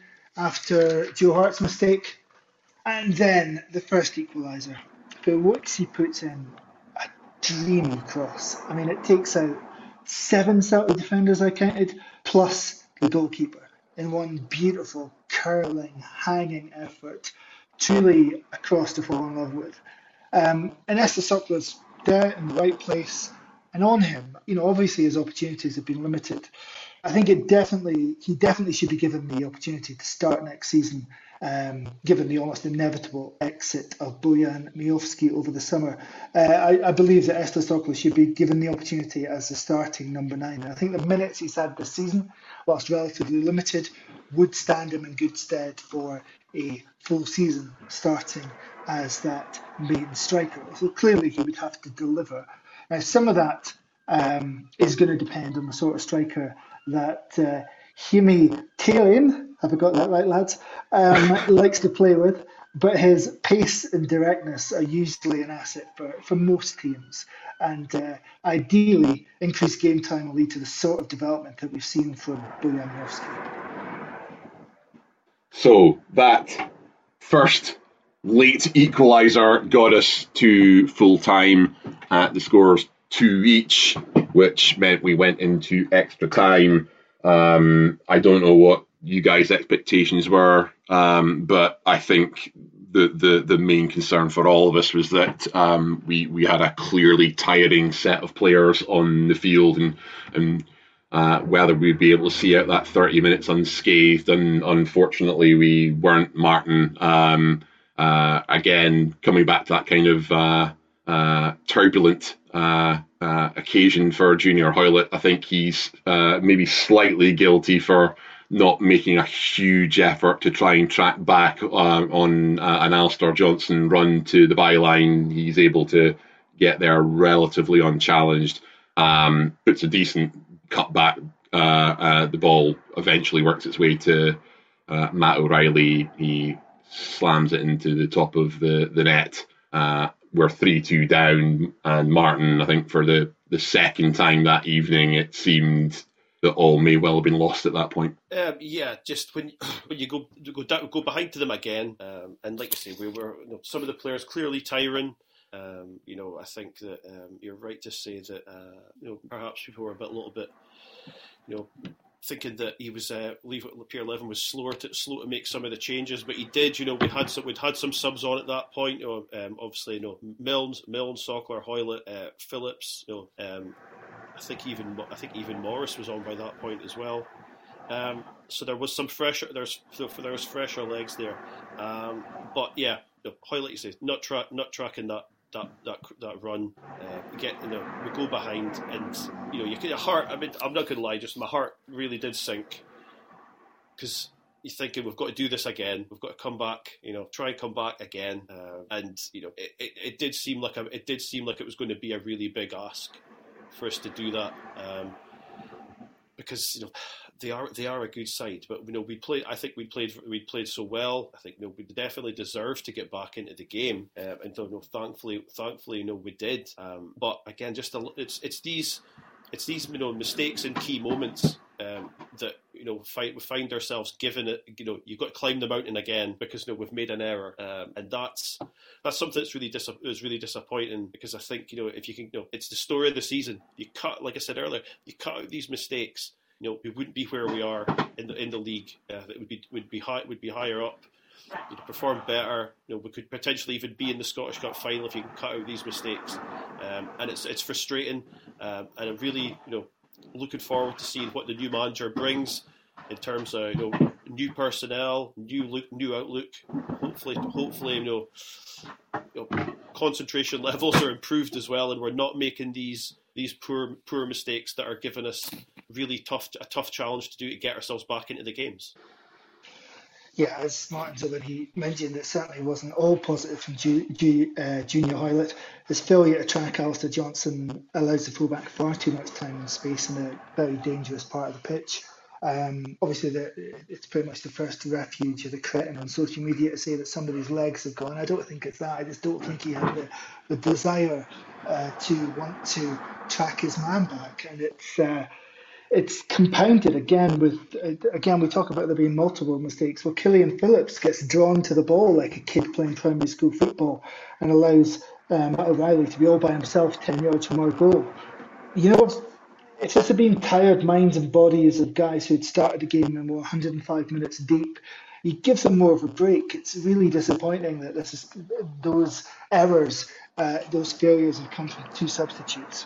after Joe Hart's mistake. And then the first equaliser, for which he puts in a dreamy cross. I mean, it takes out seven Celtic defenders, I counted, plus the goalkeeper in one beautiful, curling, hanging effort, truly a cross to fall in love with. Um, and Esther Stockler's there in the right place, and on him, you know, obviously his opportunities have been limited. I think it definitely, he definitely should be given the opportunity to start next season, um, given the almost inevitable exit of Bojan Miovski over the summer. Uh, I, I believe that Esther Stockler should be given the opportunity as the starting number nine. And I think the minutes he's had this season, whilst relatively limited, would stand him in good stead for a full season starting as that main striker. So clearly he would have to deliver. Now, some of that um, is going to depend on the sort of striker that uh, Himi Tarian, have I got that right, lads, um, likes to play with, but his pace and directness are usually an asset for, for most teams. And uh, ideally, increased game time will lead to the sort of development that we've seen from Bojan Miovski. So that first late equaliser got us to full time at the scores two each, which meant we went into extra time. Um, I don't know what you guys' expectations were, um, but I think the, the, the main concern for all of us was that um, we, we had a clearly tiring set of players on the field, and and uh, whether we'd be able to see out that thirty minutes unscathed. And unfortunately, we weren't. Martin, um, uh, again, coming back to that kind of uh, uh, turbulent uh, uh, occasion for Junior Hoilett. I think he's uh, maybe slightly guilty for not making a huge effort to try and track back uh, on uh, an Alistair Johnston run to the byline. He's able to get there relatively unchallenged. Um, puts a decent cut back. Uh, uh, the ball eventually works its way to uh, Matt O'Reilly. He slams it into the top of the, the net. Uh, we're three two down, and Martin, I think for the, the second time that evening, it seemed that all may well have been lost at that point. Um, yeah, just when when you go go down, go behind to them again, um, and like I say, we were you know, some of the players clearly tiring. Um, you know, I think that um, you're right to say that uh, you know perhaps people were a bit, a little bit, you know, thinking that he was uh, leave Pierre Levin was slower to slow to make some of the changes, but he did. You know, we had some we'd had some subs on at that point. You know, um, obviously, you know, Milnes, Milnes, Sockler, Hoilett, uh, Phillips. You know. Um, I think even I think even Morris was on by that point as well. Um, so there was some fresher there's there was fresher legs there. Um, but yeah, you know, Hoilett, you say, not tra- not tracking that that that that run. Uh, get you know we go behind, and you know you get your heart. I mean, I'm not going to lie, just my heart really did sink because you're thinking we've got to do this again. We've got to come back. You know, try and come back again. Uh, and you know, it, it, it did seem like a, it did seem like it was going to be a really big ask for us to do that, um, because you know they are they are a good side, but you know we played. I think we played we played so well. I think you know we definitely deserved to get back into the game, uh, and you know, thankfully, thankfully, you know we did. Um, but again, just a, it's it's these it's these you know mistakes in key moments um, that you know find, we find ourselves given it. You know you've got to climb the mountain again because you know we've made an error, um, and that's. That's something that's really dis- is really disappointing because I think you know if you can, you know, it's the story of the season. You cut, like I said earlier, you cut out these mistakes. You know, we wouldn't be where we are in the in the league. Uh, it would be would be high would be higher up. We'd perform better. You know, we could potentially even be in the Scottish Cup final if you can cut out these mistakes. Um, and it's it's frustrating. Um, and I'm really you know looking forward to seeing what the new manager brings in terms of you know new personnel, new look, new outlook. Hopefully, hopefully, you know, you know, concentration levels are improved as well, and we're not making these these poor poor mistakes that are giving us really tough a tough challenge to do to get ourselves back into the games. Yeah, as Martin's already mentioned, it certainly wasn't all positive from Ju- Ju- uh, Junior Hoilett. His failure to track Alistair Johnston allows the fullback far too much time and space in a very dangerous part of the pitch. Um, obviously, the, it's pretty much the first refuge of the cretin on social media to say that somebody's legs have gone. I don't think it's that. I just don't think he had the, the desire uh, to want to track his man back. And it's uh, it's compounded again with, uh, again, we talk about there being multiple mistakes. Well, Killian Phillips gets drawn to the ball like a kid playing primary school football and allows um, Matt O'Reilly to be all by himself ten yards from our goal. You know, if this had been tired minds and bodies of guys who had started the game and were one hundred five minutes deep, you give them more of a break. It's really disappointing that this is those errors, uh, those failures have come from two substitutes.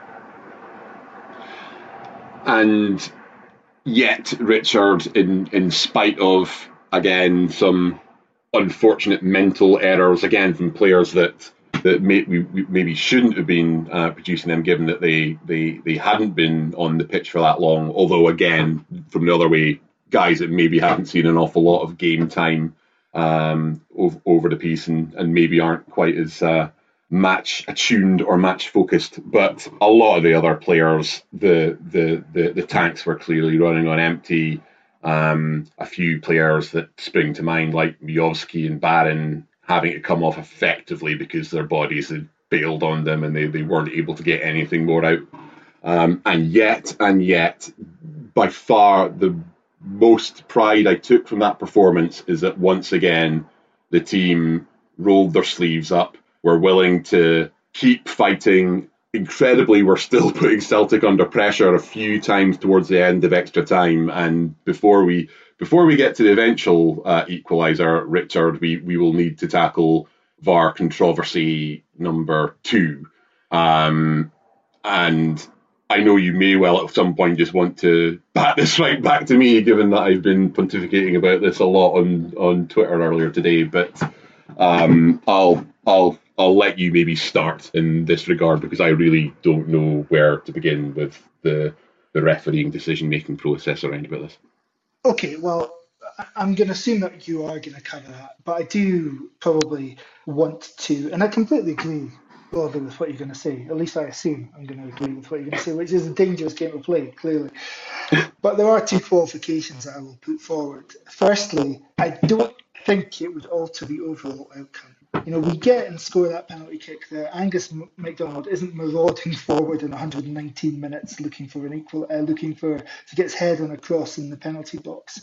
And yet, Richard, in, in spite of, again, some unfortunate mental errors, again, from players that that may, we, we maybe shouldn't have been uh, producing them, given that they, they, they hadn't been on the pitch for that long. Although, again, from the other way, guys that maybe haven't seen an awful lot of game time um, over, over the piece and, and maybe aren't quite as uh, match attuned or match focused. But a lot of the other players, the the the, the tanks were clearly running on empty. Um, a few players that spring to mind, like Miovski and Barron, having to come off effectively because their bodies had bailed on them and they, they weren't able to get anything more out. Um, and yet, and yet, by far the most pride I took from that performance is that once again, the team rolled their sleeves up, were willing to keep fighting. Incredibly, we're still putting Celtic under pressure a few times towards the end of extra time. And before we before we get to the eventual uh, equaliser, Richard, we, we will need to tackle V A R controversy number two. Um, and I know you may well at some point just want to bat this right back to me, given that I've been pontificating about this a lot on, on Twitter earlier today. But um, I'll I'll I'll let you maybe start in this regard, because I really don't know where to begin with the the refereeing decision-making process around about this. Okay, well, I- I'm going to assume that you are going to cover that, but I do probably want to, and I completely agree, broadly, with what you're going to say. At least I assume I'm going to agree with what you're going to say, which is a dangerous game of play, clearly. But there are two qualifications that I will put forward. Firstly, I don't think it would alter the overall outcome. You know, we get and score that penalty kick there. Angus M- MacDonald isn't marauding forward in one hundred nineteen minutes looking for an equal, uh, looking for to get his head on a cross in the penalty box.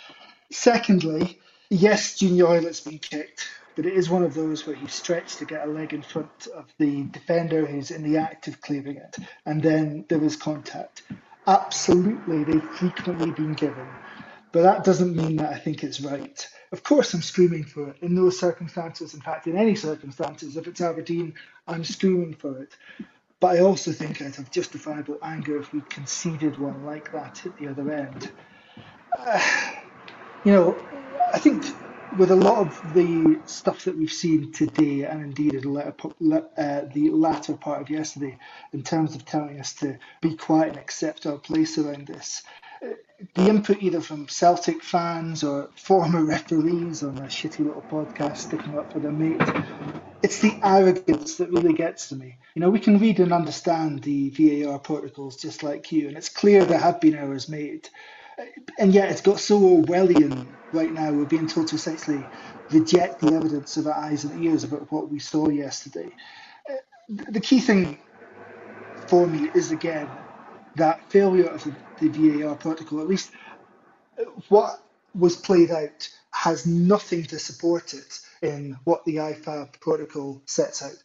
Secondly, yes, Junior Hoylett's been kicked, but it is one of those where he stretched to get a leg in front of the defender who's in the act of clearing it, and then there was contact. Absolutely, they've frequently been given, but that doesn't mean that I think it's right. Of course, I'm screaming for it in those circumstances. In fact, in any circumstances, if it's Aberdeen, I'm screaming for it. But I also think I'd have justifiable anger if we conceded one like that at the other end. Uh, you know, I think with a lot of the stuff that we've seen today, and indeed in the latter, uh, the latter part of yesterday, in terms of telling us to be quiet and accept our place around this, the input either from Celtic fans or former referees on a shitty little podcast sticking up for their mate, it's the arrogance that really gets to me. You know, we can read and understand the V A R protocols just like you, and it's clear there have been errors made. And yet it's got so Orwellian right now. We're being told to essentially reject the evidence of our eyes and ears about what we saw yesterday. The key thing for me is, again, that failure of the, the V A R protocol. At least what was played out has nothing to support it in what the I F A B protocol sets out.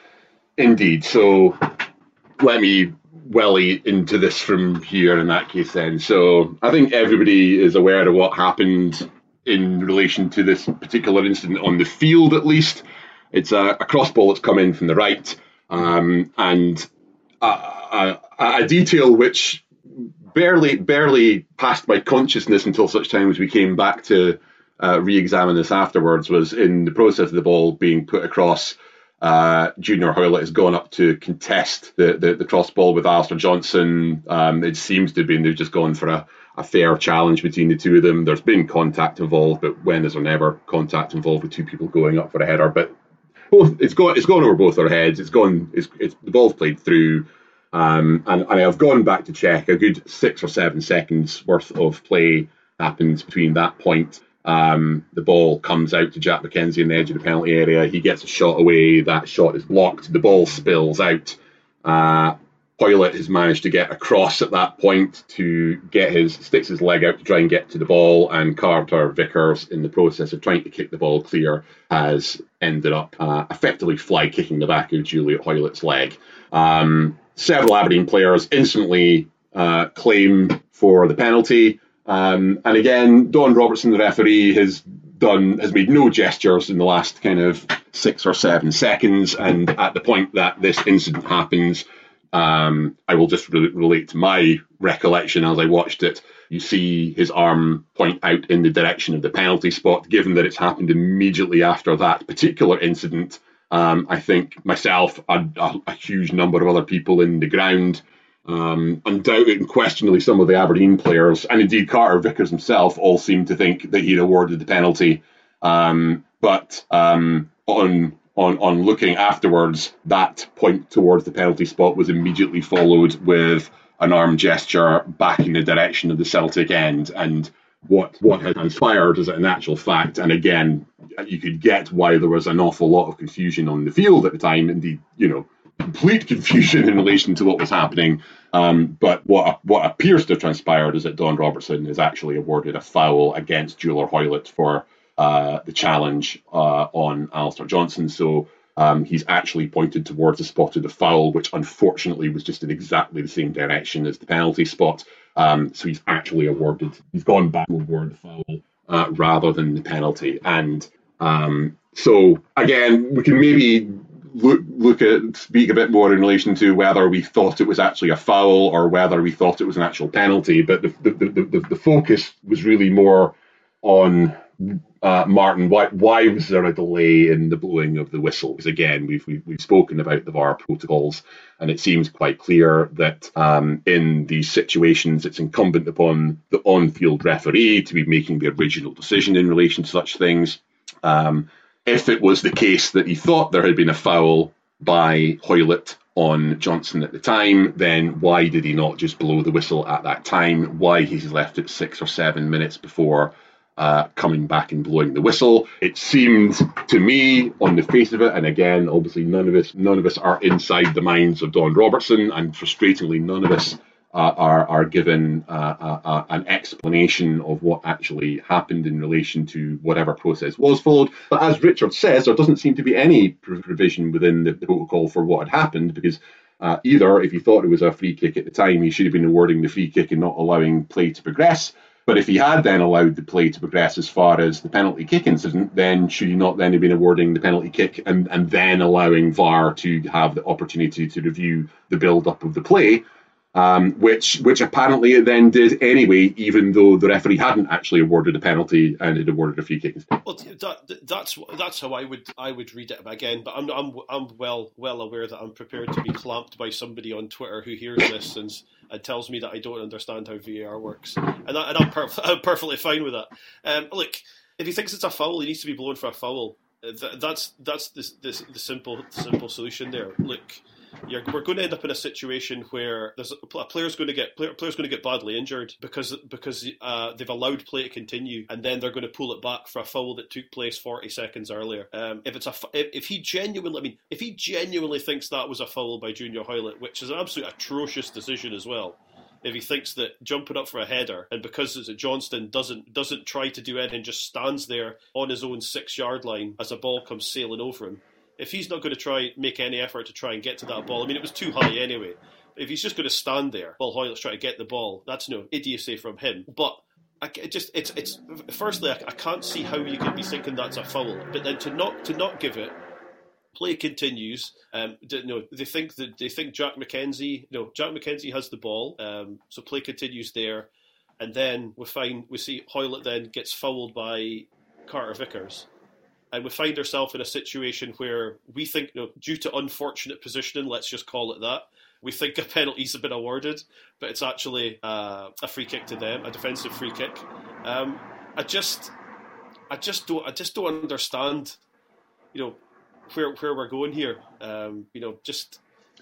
Indeed. So let me welly into this from here in that case then. So I think everybody is aware of what happened in relation to this particular incident on the field, at least. It's a, a cross ball that's come in from the right, um, and a, a, a detail which barely barely passed my consciousness until such time as we came back to uh, re-examine this afterwards was in the process of the ball being put across. Uh, Junior Hoylett has gone up to contest the, the, the cross ball with Alistair Johnston. Um, it seems to have been they've just gone for a, a fair challenge between the two of them. There's been contact involved, but when is there never contact involved with two people going up for a header? But both it's gone it's gone over both their heads. It's gone. It's, it's the ball's played through, um, and, and I've gone back to check. A good six or seven seconds worth of play happens between that point. Um, the ball comes out to Jack McKenzie in the edge of the penalty area. He gets a shot away. That shot is blocked. The ball spills out. Uh, Hoylett has managed to get across at that point to get his sticks his leg out to try and get to the ball, and Carter Vickers, in the process of trying to kick the ball clear, has ended up uh, effectively fly kicking the back of Juliet Hoylett's leg. Um, several Aberdeen players instantly uh, claim for the penalty. Um, and again, Don Robertson, the referee, has done has made no gestures in the last kind of six or seven seconds. And at the point that this incident happens, um, I will just re- relate to my recollection as I watched it. You see his arm point out in the direction of the penalty spot. Given that it's happened immediately after that particular incident, um, I think myself, a, a, a huge number of other people in the ground, Um, undoubtedly and questionably some of the Aberdeen players, and indeed Carter Vickers himself, all seemed to think that he'd awarded the penalty. Um, but um, on on on looking afterwards, that point towards the penalty spot was immediately followed with an arm gesture back in the direction of the Celtic end. And what what had transpired is an actual fact. And again, you could get why there was an awful lot of confusion on the field at the time. Indeed, you know, complete confusion in relation to what was happening. Um, but what what appears to have transpired is that Don Robertson is actually awarded a foul against Juliet Hoylett for uh, the challenge uh, on Alistair Johnston. So um, he's actually pointed towards the spot of the foul, which unfortunately was just in exactly the same direction as the penalty spot. Um, so he's actually awarded, he's gone back to award the foul uh, rather than the penalty. And um, so again, we can maybe Look, look at speak a bit more in relation to whether we thought it was actually a foul or whether we thought it was an actual penalty. But the the, the, the, the focus was really more on uh, Martin, why why was there a delay in the blowing of the whistle? Because again, we've we've, we've spoken about the V A R protocols, and it seems quite clear that um, in these situations, it's incumbent upon the on-field referee to be making the original decision in relation to such things. Um, if it was the case that he thought there had been a foul by Hoylett on Johnson at the time, then why did he not just blow the whistle at that time? Why he's left it six or seven minutes before uh, coming back and blowing the whistle? It seemed to me, on the face of it, and again, obviously none of us, none of us are inside the minds of Don Robertson, and frustratingly, none of us uh, are are given uh, uh, uh, an explanation of what actually happened in relation to whatever process was followed. But as Richard says, there doesn't seem to be any provision within the, the protocol for what had happened, because uh, either if he thought it was a free kick at the time, he should have been awarding the free kick and not allowing play to progress. But if he had then allowed the play to progress as far as the penalty kick incident, then should he not then have been awarding the penalty kick and, and then allowing V A R to have the opportunity to review the build-up of the play, um, which which apparently it then did anyway, even though the referee hadn't actually awarded a penalty and had awarded a free kick instead. Well, that, that's that's how I would I would read it again. But I'm I'm I'm well well aware that I'm prepared to be clamped by somebody on Twitter who hears this and. and tells me that I don't understand how V A R works. And, I, and I'm, perf- I'm perfectly fine with that. Um, look, if he thinks it's a foul, he needs to be blown for a foul. Th- that's that's the, the, the simple simple solution there. Look, you're, we're going to end up in a situation where there's a, a player's going to get player, player's going to get badly injured because because uh, they've allowed play to continue, and then they're going to pull it back for a foul that took place forty seconds earlier. Um, if it's a if, if he genuinely, I mean, if he genuinely thinks that was a foul by Junior Hoylett, which is an absolute atrocious decision as well. If he thinks that jumping up for a header, and because it's a Johnston doesn't doesn't try to do anything, just stands there on his own six yard line as a ball comes sailing over him. If he's not going to try make any effort to try and get to that ball, I mean, it was too high anyway. If he's just going to stand there while Hoylett's trying to get the ball, that's no idiocy from him. But I it just it's it's firstly, I, I can't see how you can be thinking that's a foul. But then to not to not give it. Play continues. Um, you know, they think that they think Jack McKenzie. You know, Jack McKenzie has the ball, um, so play continues there, and then we find we see Hoylett then gets fouled by Carter Vickers, and we find ourselves in a situation where we think, you know, due to unfortunate positioning, let's just call it that, we think a penalty's been awarded, but it's actually uh, a free kick to them, a defensive free kick. Um, I just, I just don't, I just don't understand, you know. Where where we're going here, um, you know, just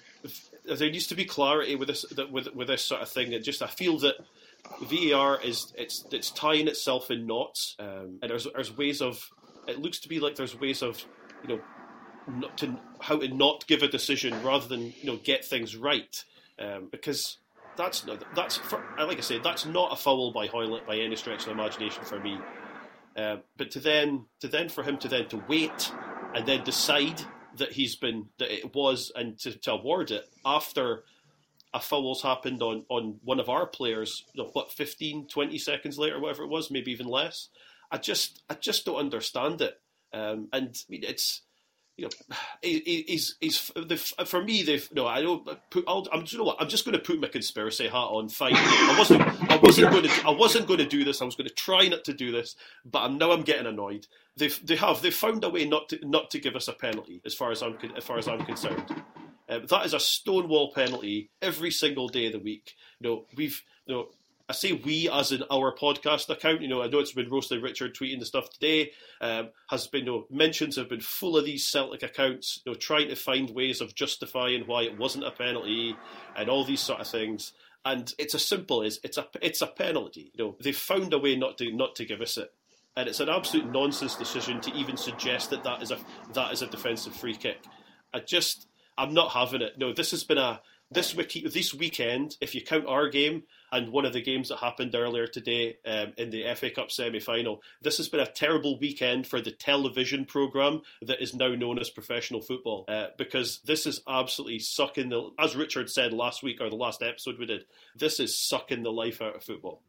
there needs to be clarity with this with with this sort of thing. It just I feel that V A R is it's it's tying itself in knots, um, and there's there's ways of it looks to be like there's ways of you know not to how to not give a decision rather than you know get things right, um, because that's that's for, like I said, that's not a foul by Hoylett by any stretch of the imagination for me. Uh, but to then to then for him to then to wait. And then decide that he's been that it was, and to, to award it after a foul's happened on, on one of our players. You know, what fifteen, twenty seconds later, whatever it was, maybe even less. I just, I just don't understand it. Um, and I mean, it's you know, he's he's for me. They've no, I don't put. I'll, I'm you know what? I'm just going to put my conspiracy hat on. Fine. I wasn't. I wasn't going to. I wasn't going to do this. I was going to try not to do this. But I'm now. I'm getting annoyed. They've they have they've found a way not to not to give us a penalty as far as I'm as far as I'm concerned. Um, that is a stonewall penalty every single day of the week. You know, we've you know. I say we as in our podcast account. You know, I know it's been Roastly Richard tweeting the stuff today. Um, has been you know, mentions have been full of these Celtic accounts, you know, trying to find ways of justifying why it wasn't a penalty and all these sort of things. And it's as simple as it's a it's a penalty. You know, they've found a way not to not to give us it, and it's an absolute nonsense decision to even suggest that that is a that is a defensive free kick. I just I'm not having it. No, this has been a this wiki this weekend. If you count our game. And one of the games that happened earlier today um, in the F A Cup semi-final, this has been a terrible weekend for the television programme that is now known as professional football. Uh, because this is absolutely sucking the, as Richard said last week, or the last episode we did, this is sucking the life out of football.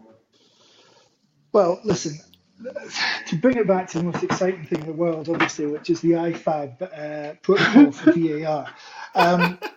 Well, listen, to bring it back to the most exciting thing in the world, obviously, which is the I F A B uh, protocol for V A R. Um,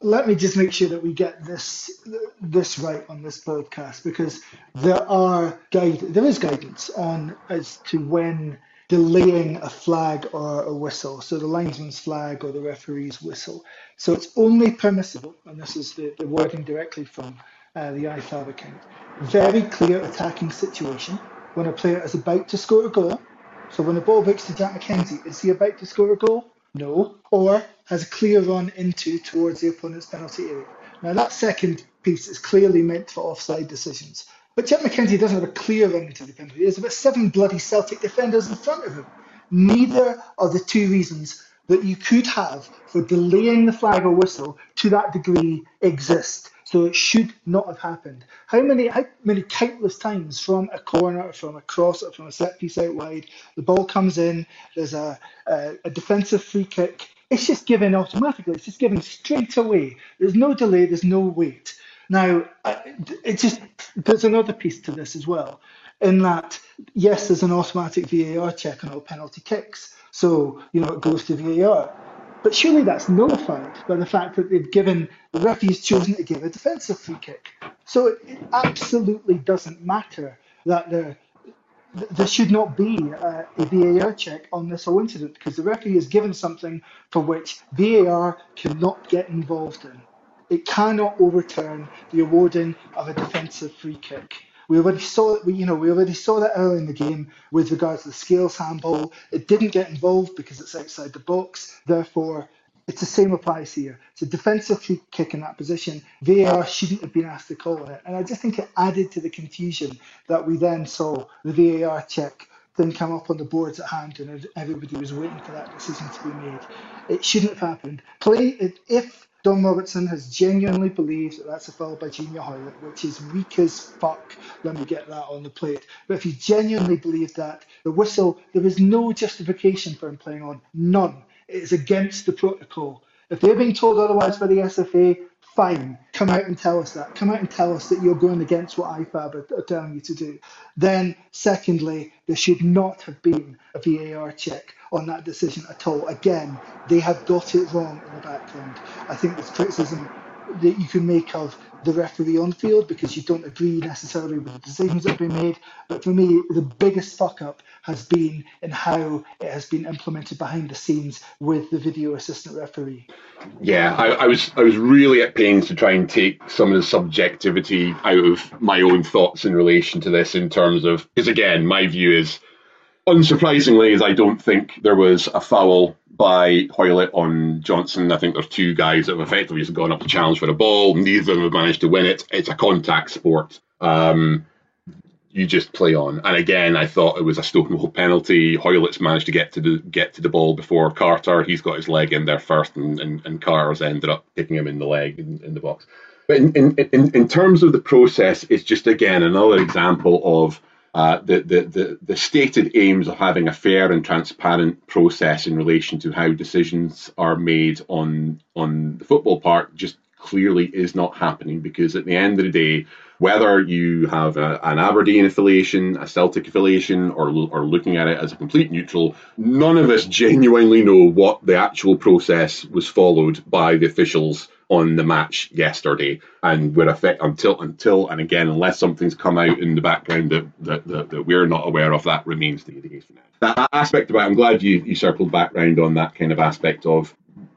let me just make sure that we get this this right on this podcast, because there are guide there is guidance on as to when delaying a flag or a whistle, so the linesman's flag or the referee's whistle. So it's only permissible, and this is the, the wording directly from uh, the I F A B account, very clear attacking situation when a player is about to score a goal. So when the ball breaks to Jack McKenzie, is he about to score a goal? No. Or has a clear run into towards the opponent's penalty area. Now that second piece is clearly meant for offside decisions. But Jack McKenzie doesn't have a clear run into the penalty area. There's about seven bloody Celtic defenders in front of him. Neither are the two reasons that you could have for delaying the flag or whistle to that degree exist. So it should not have happened. How many how many countless times from a corner, from a cross, or from a set piece out wide, the ball comes in, there's a, a, a defensive free kick, it's just given automatically, it's just given straight away. There's no delay, there's no wait. Now, it just there's another piece to this as well, in that, yes, there's an automatic V A R check on all penalty kicks. So, you know, it goes to V A R. But surely that's nullified by the fact that they've given, the referee's chosen to give a defensive free kick. So it, it absolutely doesn't matter that there, there should not be a, a V A R check on this whole incident, because the referee is given something for which V A R cannot get involved in. It cannot overturn the awarding of a defensive free kick. We already saw it. We, you know, we already saw that early in the game with regards to the Scales handball. It didn't get involved because it's outside the box. Therefore, it's the same applies here. It's a defensive free kick in that position. V A R shouldn't have been asked to call on it, and I just think it added to the confusion that we then saw the V A R check then come up on the boards at hand, and everybody was waiting for that decision to be made. It shouldn't have happened. Play it if. Don Robertson has genuinely believed that that's a foul by Junior Hoilett, which is weak as fuck. Let me get that on the plate. But if you genuinely believe that, the whistle, there is no justification for him playing on. None. It is against the protocol. If they're being told otherwise by the S F A, fine. Come out and tell us that. Come out and tell us that you're going against what I F A B are, are telling you to do. Then, secondly, there should not have been a V A R check on that decision at all. Again, they have got it wrong in the background. I think there's criticism that you can make of the referee on field because you don't agree necessarily with the decisions that have been made. But for me, the biggest fuck up has been in how it has been implemented behind the scenes with the video assistant referee. Yeah, I, I was I was really at pains to try and take some of the subjectivity out of my own thoughts in relation to this, in terms of, because again, my view is, unsurprisingly, is I don't think there was a foul by Hoilett on Johnson. I think there's two guys that have effectively just gone up to challenge for the ball. Neither of them have managed to win it. It's a contact sport. Um, you just play on. And again, I thought it was a Stokenville penalty. Hoylett's managed to get to the get to the ball before Carter. He's got his leg in there first, and, and, and Carter's ended up kicking him in the leg in, in the box. But in, in, in, in terms of the process, it's just, again, another example of Uh, the, the, the, the stated aims of having a fair and transparent process in relation to how decisions are made on on the football park just clearly is not happening, because at the end of the day, whether you have a, an Aberdeen affiliation, a Celtic affiliation, or, or looking at it as a complete neutral, none of us genuinely know what the actual process was followed by the officials on the match yesterday, and we're effect until until and again, unless something's come out in the background that that, that, that we're not aware of, that remains to be the case for now. That aspect about, I'm glad you, you circled back round on that kind of aspect of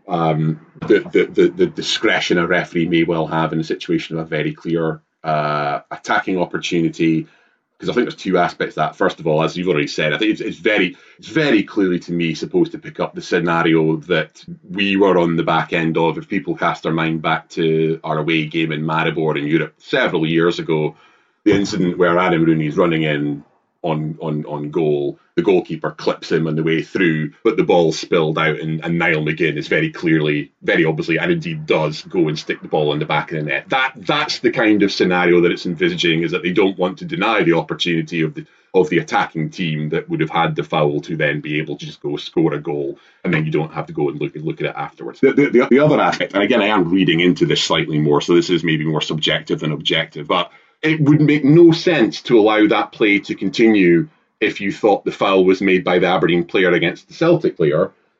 um, the, the, the, the discretion a referee may well have in a situation of a very clear uh, attacking opportunity. Because I think there's two aspects to that. First of all, as you've already said, I think it's, it's very it's very clearly to me supposed to pick up the scenario that we were on the back end of. If people cast their mind back to our away game in Maribor in Europe several years ago, the incident where Adam Rooney's running in on, on, on goal, the goalkeeper clips him on the way through, but the ball spilled out, and, and Niall McGinn is very clearly, very obviously, and indeed does go and stick the ball in the back of the net. That that's the kind of scenario that it's envisaging, is that they don't want to deny the opportunity of the of the attacking team that would have had the foul to then be able to just go score a goal, and then you don't have to go and look and look at it afterwards. The, the, the other aspect, and again, I am reading into this slightly more, so this is maybe more subjective than objective, but it would make no sense to allow that play to continue if you thought the foul was made by the Aberdeen player against the Celtic player,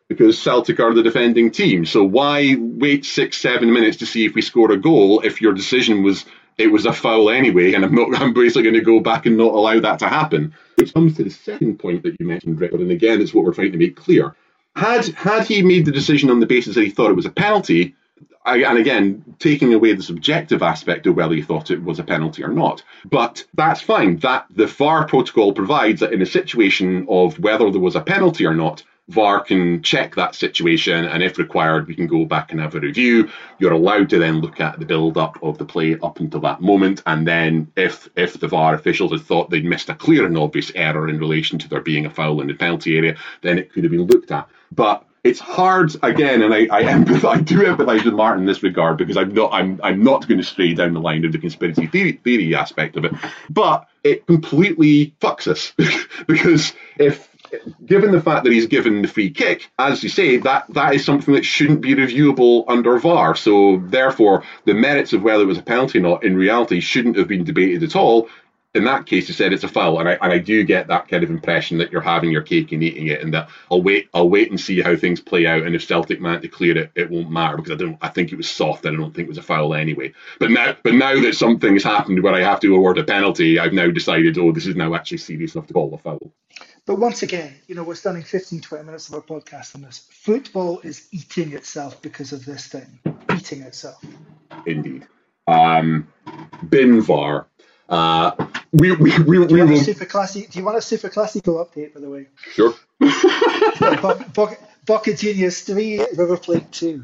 because Celtic are the defending team. So why wait six, seven minutes to see if we score a goal if your decision was it was a foul anyway, and I'm not I'm basically going to go back and not allow that to happen. Which comes to the second point that you mentioned, Rick, and again, it's what we're trying to make clear. Had had he made the decision on the basis that he thought it was a penalty, I, and again, taking away the subjective aspect of whether he thought it was a penalty or not, but that's fine. That the V A R protocol provides that in a situation of whether there was a penalty or not, V A R can check that situation, and if required, we can go back and have a review. You're allowed to then look at the build-up of the play up until that moment, and then if if the V A R officials had thought they'd missed a clear and obvious error in relation to there being a foul in the penalty area, then it could have been looked at. But it's hard, again, and I, I empathize, I do empathise with Martin in this regard, because I'm not I'm I'm not going to stray down the line of the conspiracy theory, theory aspect of it, but it completely fucks us because if. Given the fact that he's given the free kick, as you say, that, that is something that shouldn't be reviewable under V A R. So, therefore, the merits of whether it was a penalty or not, in reality, shouldn't have been debated at all. In that case, he said it's a foul, and I and I do get that kind of impression that you're having your cake and eating it, and that I'll wait I'll wait and see how things play out, and if Celtic manage to clear it, it won't matter because I don't I think it was soft, and I don't think it was a foul anyway. But now but now that something has happened where I have to award a penalty, I've now decided, oh, this is now actually serious enough to call a foul. But once again, you know, we're spending fifteen, twenty minutes of our podcast on this. Football is eating itself because of this thing. Eating itself. Indeed. Um, bin V A R. Uh, we we we, do, you we will... super classic, do you want a super classical update, by the way? Sure. Boca Juniors three, River Plate two.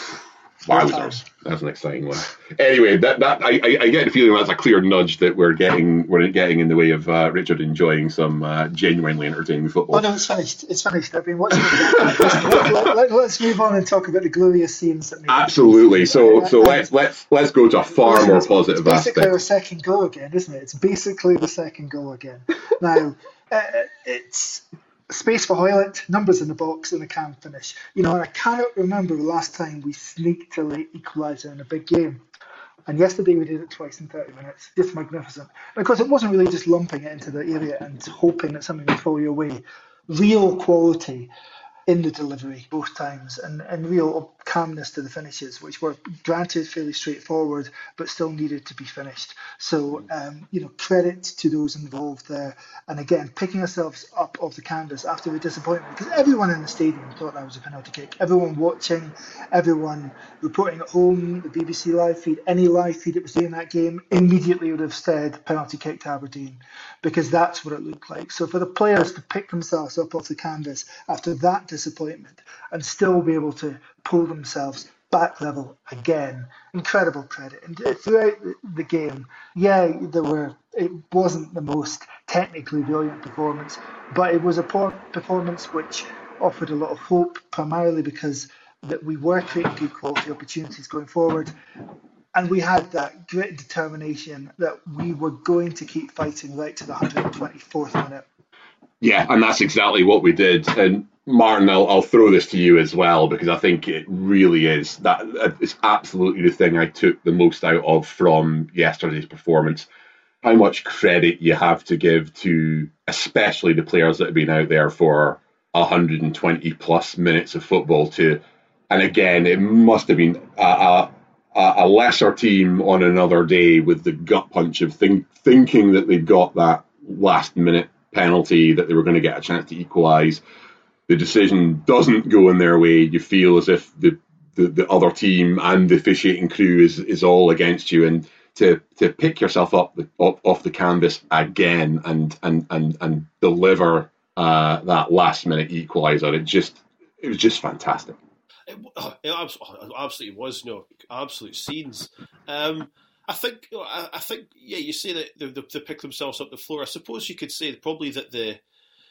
Wowzers. That's an exciting one. Anyway, that that I, I, I get the feeling that's a clear nudge that we're getting we're getting in the way of uh, Richard enjoying some uh, genuinely entertaining football. Oh no, it's finished. It's finished. I've been watching it. let, let, let, let's move on and talk about the glorious scenes that made Absolutely. It. So so let's let's let's go to a far more positive it's basically aspect. our second goal again, isn't it? It's basically the second goal again. Now uh, it's. Space for Hoylett, numbers in the box, and a calm finish. You know, and I cannot remember the last time we sneaked a late equaliser in a big game. And yesterday we did it twice in thirty minutes. Just magnificent. And of course, it wasn't really just lumping it into the area and hoping that something would fall your way. Real quality in the delivery both times, and, and real calmness to the finishes, which were granted fairly straightforward, but still needed to be finished. So, um, you know, credit to those involved there. And again, picking ourselves up off the canvas after the disappointment, because everyone in the stadium thought that was a penalty kick. Everyone watching, everyone reporting at home, the B B C live feed, any live feed that was doing that game, immediately would have said penalty kick to Aberdeen, because that's what it looked like. So for the players to pick themselves up off the canvas after that disappointment and still be able to pull themselves back level again, incredible credit. And throughout the game, yeah, there were it wasn't the most technically brilliant performance, but it was a poor performance which offered a lot of hope, primarily because that we were creating good quality opportunities going forward. And we had that great determination that we were going to keep fighting right to the one hundred twenty-fourth minute. Yeah, and that's exactly what we did. And Martin, I'll, I'll throw this to you as well, because I think it really is. That it's absolutely the thing I took the most out of from yesterday's performance. How much credit you have to give to, especially the players that have been out there for one hundred twenty plus minutes of football. To, and again, it must have been a, a, a lesser team on another day with the gut punch of think, thinking that they'd got that last minute penalty, that they were going to get a chance to equalise. The decision doesn't go in their way. You feel as if the, the, the other team and the officiating crew is, is all against you, and to to pick yourself up, the, up off the canvas again and and and and deliver uh, that last minute equaliser, it just it was just fantastic. It, it absolutely was, no, absolute scenes. Um, I think, I, I think, yeah, you say that they, they pick themselves up the floor. I suppose you could say probably that the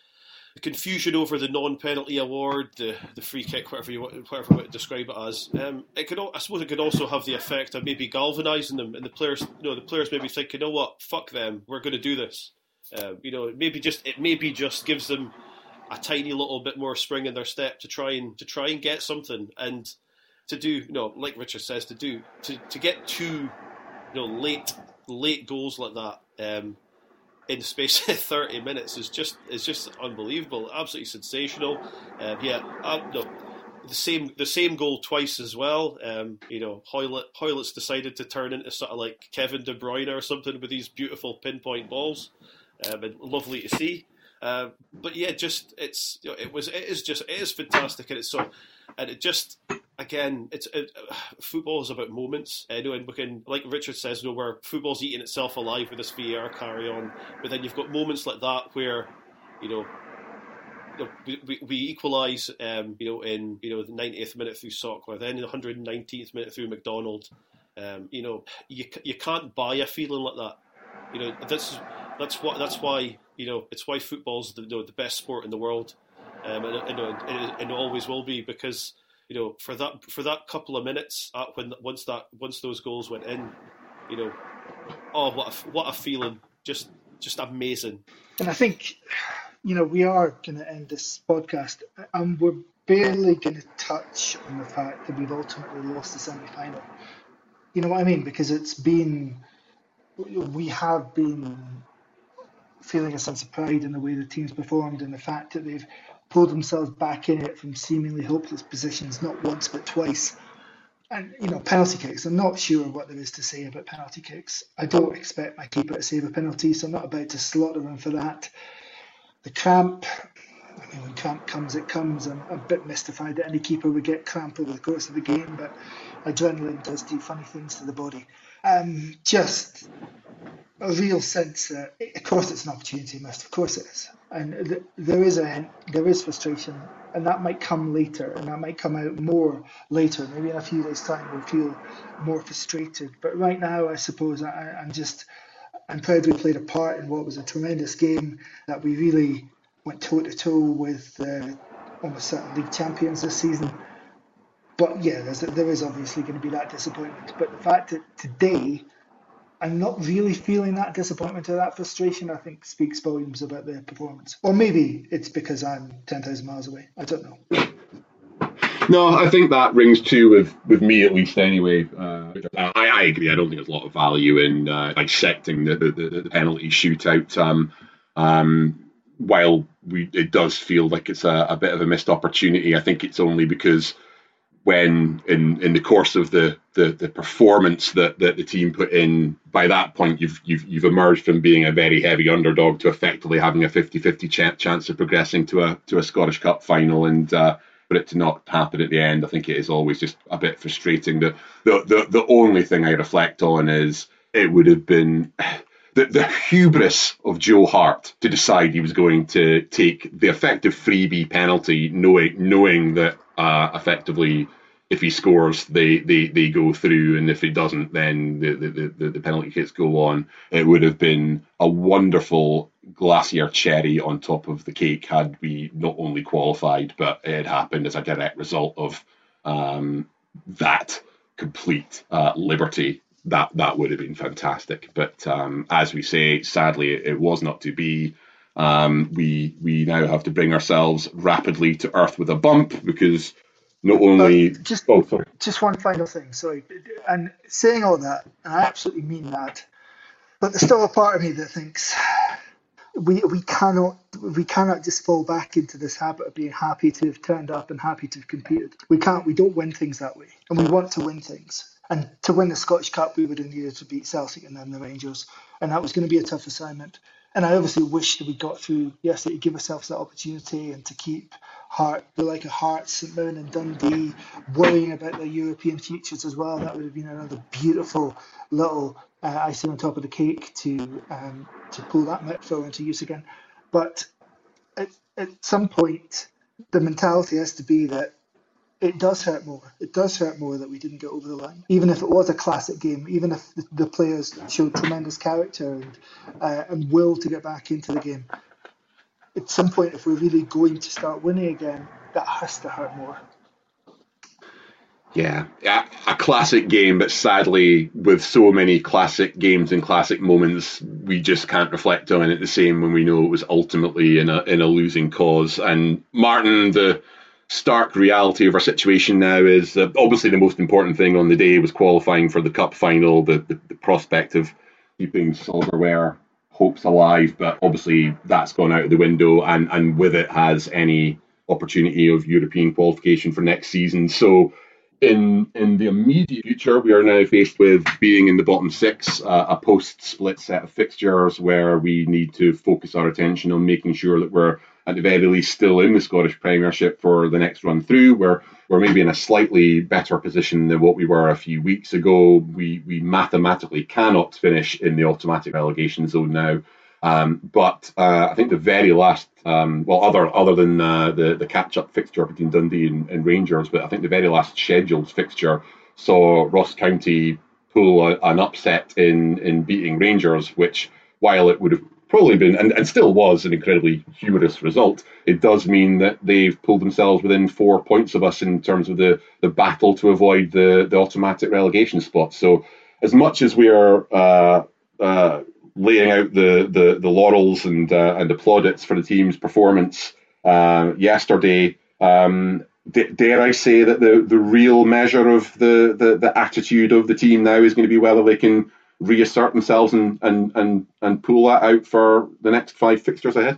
The confusion over the non-penalty award, the, the free kick, whatever you want, whatever you want to describe it as, um, it could. I suppose it could also have the effect of maybe galvanising them, and the players, you know, the players maybe think, you know what, fuck them, we're going to do this. Uh, you know, maybe just it maybe just gives them a tiny little bit more spring in their step to try and to try and get something, and to do, you know, like Richard says, to do to, to get two, you know, late late goals like that. Um, in the space of thirty minutes is just is just unbelievable, absolutely sensational. Um, yeah, uh, no, the same the same goal twice as well. Um, you know, Hoylett Hoylett's decided to turn into sort of like Kevin De Bruyne or something with these beautiful pinpoint balls, um, and lovely to see. Uh, but yeah, just it's you know, it was it is just it is fantastic, and it's so and it just again it's it, uh, football is about moments. I know, and we can, like Richard says, you know, where football's eating itself alive with this V A R carry on, but then you've got moments like that where you know. You know, we, we, we equalise, um, you know, in you know the ninetieth minute through Sockler, then in the one hundred nineteenth minute through McDonald. Um, you know, you you can't buy a feeling like that. You know, that's that's what that's why you know it's why football's the you know, the best sport in the world, um, and, and, and, and it always will be, because you know for that for that couple of minutes uh, when once that once those goals went in, you know, oh what a, what a feeling, just just amazing. And I think, you know, we are going to end this podcast, and we're barely going to touch on the fact that we've ultimately lost the semi-final. You know what I mean? Because it's been, we have been feeling a sense of pride in the way the team's performed, and the fact that they've pulled themselves back in it from seemingly hopeless positions, not once but twice. And, you know, penalty kicks, I'm not sure what there is to say about penalty kicks. I don't expect my keeper to save a penalty, so I'm not about to slaughter him for that. The cramp, I mean, when cramp comes, it comes. I'm a bit mystified that any keeper would get cramp over the course of the game, but adrenaline does do funny things to the body. Um, just a real sense that, of course, it's an opportunity missed. Of course it is, and th- there is a there is frustration, and that might come later, and that might come out more later. Maybe in a few days' time, we'll feel more frustrated. But right now, I suppose I, I'm just. I'm proud we played a part in what was a tremendous game, that we really went toe-to-toe with uh, almost certain league champions this season. But yeah, there's, there is obviously going to be that disappointment. But the fact that today I'm not really feeling that disappointment or that frustration, I think speaks volumes about the performance. Or maybe it's because I'm ten thousand miles away. I don't know. No, I think that rings true with, with me, at least, anyway. Uh, I, I agree. I don't think there's a lot of value in uh, dissecting the, the, the penalty shootout. Um, um, while we, it does feel like it's a, a bit of a missed opportunity, I think it's only because when, in, in the course of the, the, the performance that, that the team put in, by that point, you've, you've, you've emerged from being a very heavy underdog to effectively having a fifty-fifty ch- chance of progressing to a to a Scottish Cup final. And uh, for it to not happen at the end, I think it is always just a bit frustrating. The the the, the only thing I reflect on is it would have been the, the hubris of Joe Hart to decide he was going to take the effective freebie penalty, knowing knowing that uh, effectively if he scores, they, they, they go through, and if he doesn't, then the, the, the, the penalty kicks go on. It would have been a wonderful glacier cherry on top of the cake had we not only qualified, but it had happened as a direct result of um, that complete uh, liberty. That that would have been fantastic. But um, as we say, sadly, it, it was not to be. Um, we we now have to bring ourselves rapidly to earth with a bump, because not only... Uh, just, oh, sorry. Just one final thing, sorry. And saying all that, and I absolutely mean that, but there's still a part of me that thinks we we cannot we cannot just fall back into this habit of being happy to have turned up and happy to have competed. We can't. We don't win things that way, and we want to win things. And to win the Scottish Cup, we would have needed to beat Celtic and then the Rangers, and that was going to be a tough assignment. And I obviously wish that we got through yesterday to give ourselves that opportunity and to keep Heart, the like a Hearts, St Mirren and Dundee worrying about their European futures as well. That would have been another beautiful little uh, icing on top of the cake to um, to pull that metaphor into use again. But at, at some point, the mentality has to be that it does hurt more. It does hurt more that we didn't get over the line. Even if it was a classic game, even if the, the players showed tremendous character and uh, and will to get back into the game. At some point, if we're really going to start winning again, that has to hurt more. Yeah, a classic game, but sadly, with so many classic games and classic moments, we just can't reflect on it the same when we know it was ultimately in a in a losing cause. And Martin, the stark reality of our situation now is that obviously the most important thing on the day was qualifying for the cup final, the, the, the prospect of keeping silverware hopes alive, but obviously that's gone out of the window, and, and with it has any opportunity of European qualification for next season. So in in the immediate future, we are now faced with being in the bottom six, uh, a post-split set of fixtures where we need to focus our attention on making sure that we're at the very least still in the Scottish Premiership for the next run through. We're we're maybe in a slightly better position than what we were a few weeks ago. We we mathematically cannot finish in the automatic relegation zone now. Um, but uh, I think the very last, um, well, other other than uh, the the catch-up fixture between Dundee and, and Rangers, but I think the very last scheduled fixture saw Ross County pull a, an upset in in beating Rangers, which, while it would have probably been, and, and still was, an incredibly humorous result, it does mean that they've pulled themselves within four points of us in terms of the, the battle to avoid the, the automatic relegation spot. So as much as we are uh, uh, laying out the, the, the laurels and uh, and the plaudits for the team's performance uh, yesterday, um, d- dare I say that the, the real measure of the, the, the attitude of the team now is going to be whether they can reassert themselves and, and, and, and pull that out for the next five fixtures ahead?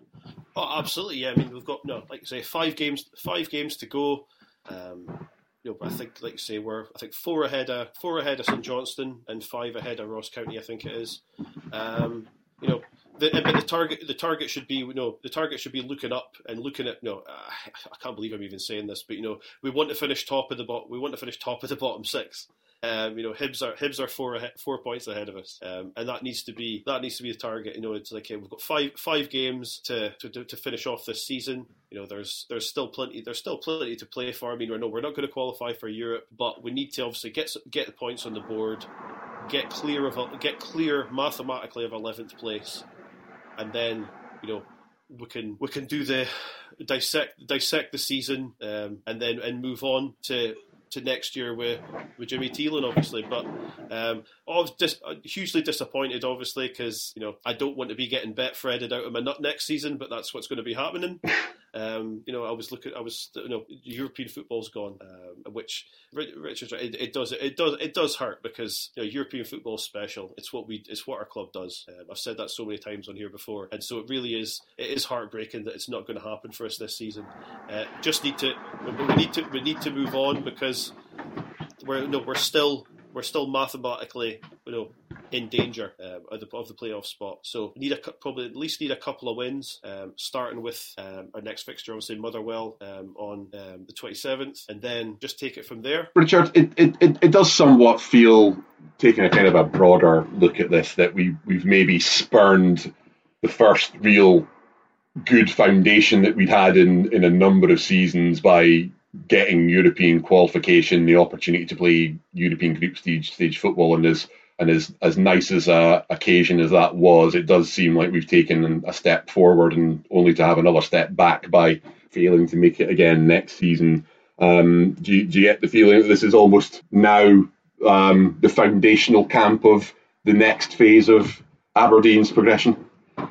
Oh, absolutely, yeah. I mean, we've got, no, like I say, five games, five games to go. Um, you know, I think, like I say, we're I think four ahead of four ahead of St Johnstone and five ahead of Ross County. I think it is. Um, you know, the, but the target the target should be you know the target should be looking up and looking at. You know, I, I can't believe I'm even saying this, but you know, we want to finish top of the bot. We want to finish top of the bottom six. Um, you know, Hibs are Hibs are four ahead, four points ahead of us, um, and that needs to be that needs to be the target. You know, it's like, okay, we've got five five games to, to to finish off this season. You know, there's there's still plenty there's still plenty to play for. I mean, we know we're not going to qualify for Europe, but we need to obviously get get the points on the board, get clear of a, get clear mathematically of eleventh place, and then you know we can we can do the dissect dissect the season, um, and then and move on to. to next year with, with Jimmy Thielen, obviously. But um, I was dis- hugely disappointed, obviously, because you know I don't want to be getting Betfreded out of my nut next season, but that's what's going to be happening. Um, you know, I was looking, I was, you know, European football's gone, um, which Richard's right. It, it does, it does, it does hurt because you know European football is special. It's what we, it's what our club does. Um, I've said that so many times on here before, and so it really is. It is heartbreaking that it's not going to happen for us this season. Uh, just need to, we need to, we need to move on because we're, no, we're still, we're still mathematically, you know, in danger um, of, the, of the playoff spot. So need a probably at least need a couple of wins, um, starting with um, our next fixture, obviously Motherwell um, on um, the twenty-seventh, and then just take it from there. Richard, it, it, it, it does somewhat feel, taking a kind of a broader look at this, that we, we've maybe spurned the first real good foundation that we'd had in, in a number of seasons by getting European qualification, the opportunity to play European group stage stage football, and as and as as nice as a occasion as that was, it does seem like we've taken a step forward and only to have another step back by failing to make it again next season. Um, do, you, do you get the feeling that this is almost now um, the foundational camp of the next phase of Aberdeen's progression?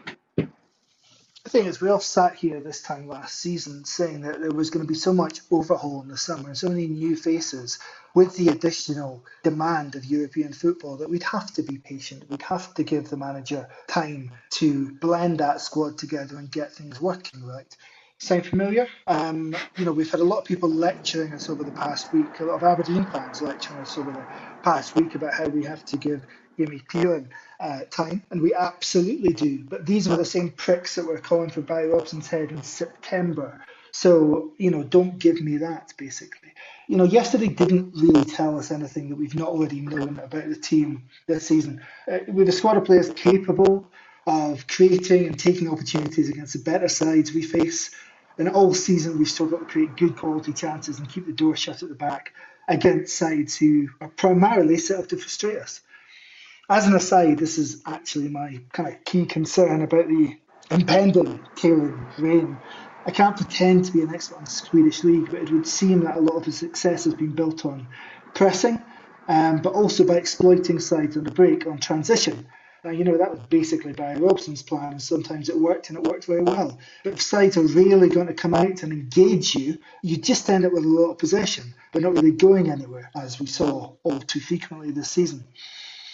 The thing is, we all sat here this time last season saying that there was going to be so much overhaul in the summer, so many new faces with the additional demand of European football that we'd have to be patient. We'd have to give the manager time to blend that squad together and get things working right. Sound familiar? Um, you know, we've had a lot of people lecturing us over the past week, a lot of Aberdeen fans lecturing us over the past week about how we have to give Jimmy Thielen uh, time, and we absolutely do. But these were the same pricks that were calling for Barry Robson's head in September. So, you know, don't give me that, basically. You know, yesterday didn't really tell us anything that we've not already known about the team this season. Uh, with a squad of players capable of creating and taking opportunities against the better sides we face, and all season we've still got to create good quality chances and keep the door shut at the back against sides who are primarily set up to frustrate us. As an aside, this is actually my kind of key concern about the impending Thielen reign. I can't pretend to be an expert on the Swedish league, but it would seem that a lot of his success has been built on pressing, um, but also by exploiting sides on the break, on transition. Now, you know, that was basically Barry Robson's plan, and sometimes it worked, and it worked very well. But if sides are really going to come out and engage you, you just end up with a lot of possession, but not really going anywhere, as we saw all too frequently this season.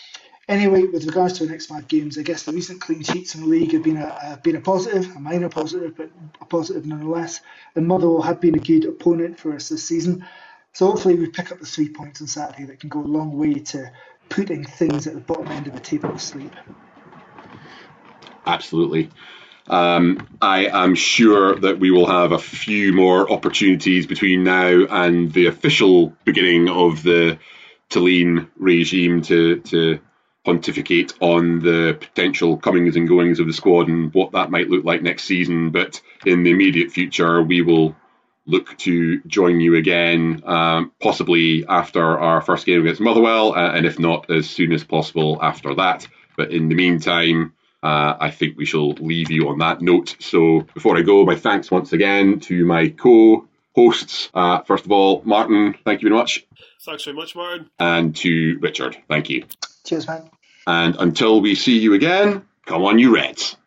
Anyway, with regards to the next five games, I guess the recent clean sheets in the league have been a, a been a positive, a minor positive, but a positive nonetheless. And Motherwell have been a good opponent for us this season. So hopefully we pick up the three points on Saturday that can go a long way to putting things at the bottom end of the table to sleep. Absolutely. Um, I am sure that we will have a few more opportunities between now and the official beginning of the Thelin regime to, to pontificate on the potential comings and goings of the squad and what that might look like next season. But in the immediate future, we will look to join you again, um, possibly after our first game against Motherwell, uh, and if not, as soon as possible after that. But in the meantime, uh, I think we shall leave you on that note. So before I go, my thanks once again to my co-hosts. Uh, first of all, Martin, thank you very much. Thanks very much, Martin. And to Richard, thank you. Cheers, man. And until we see you again, come on, you Reds.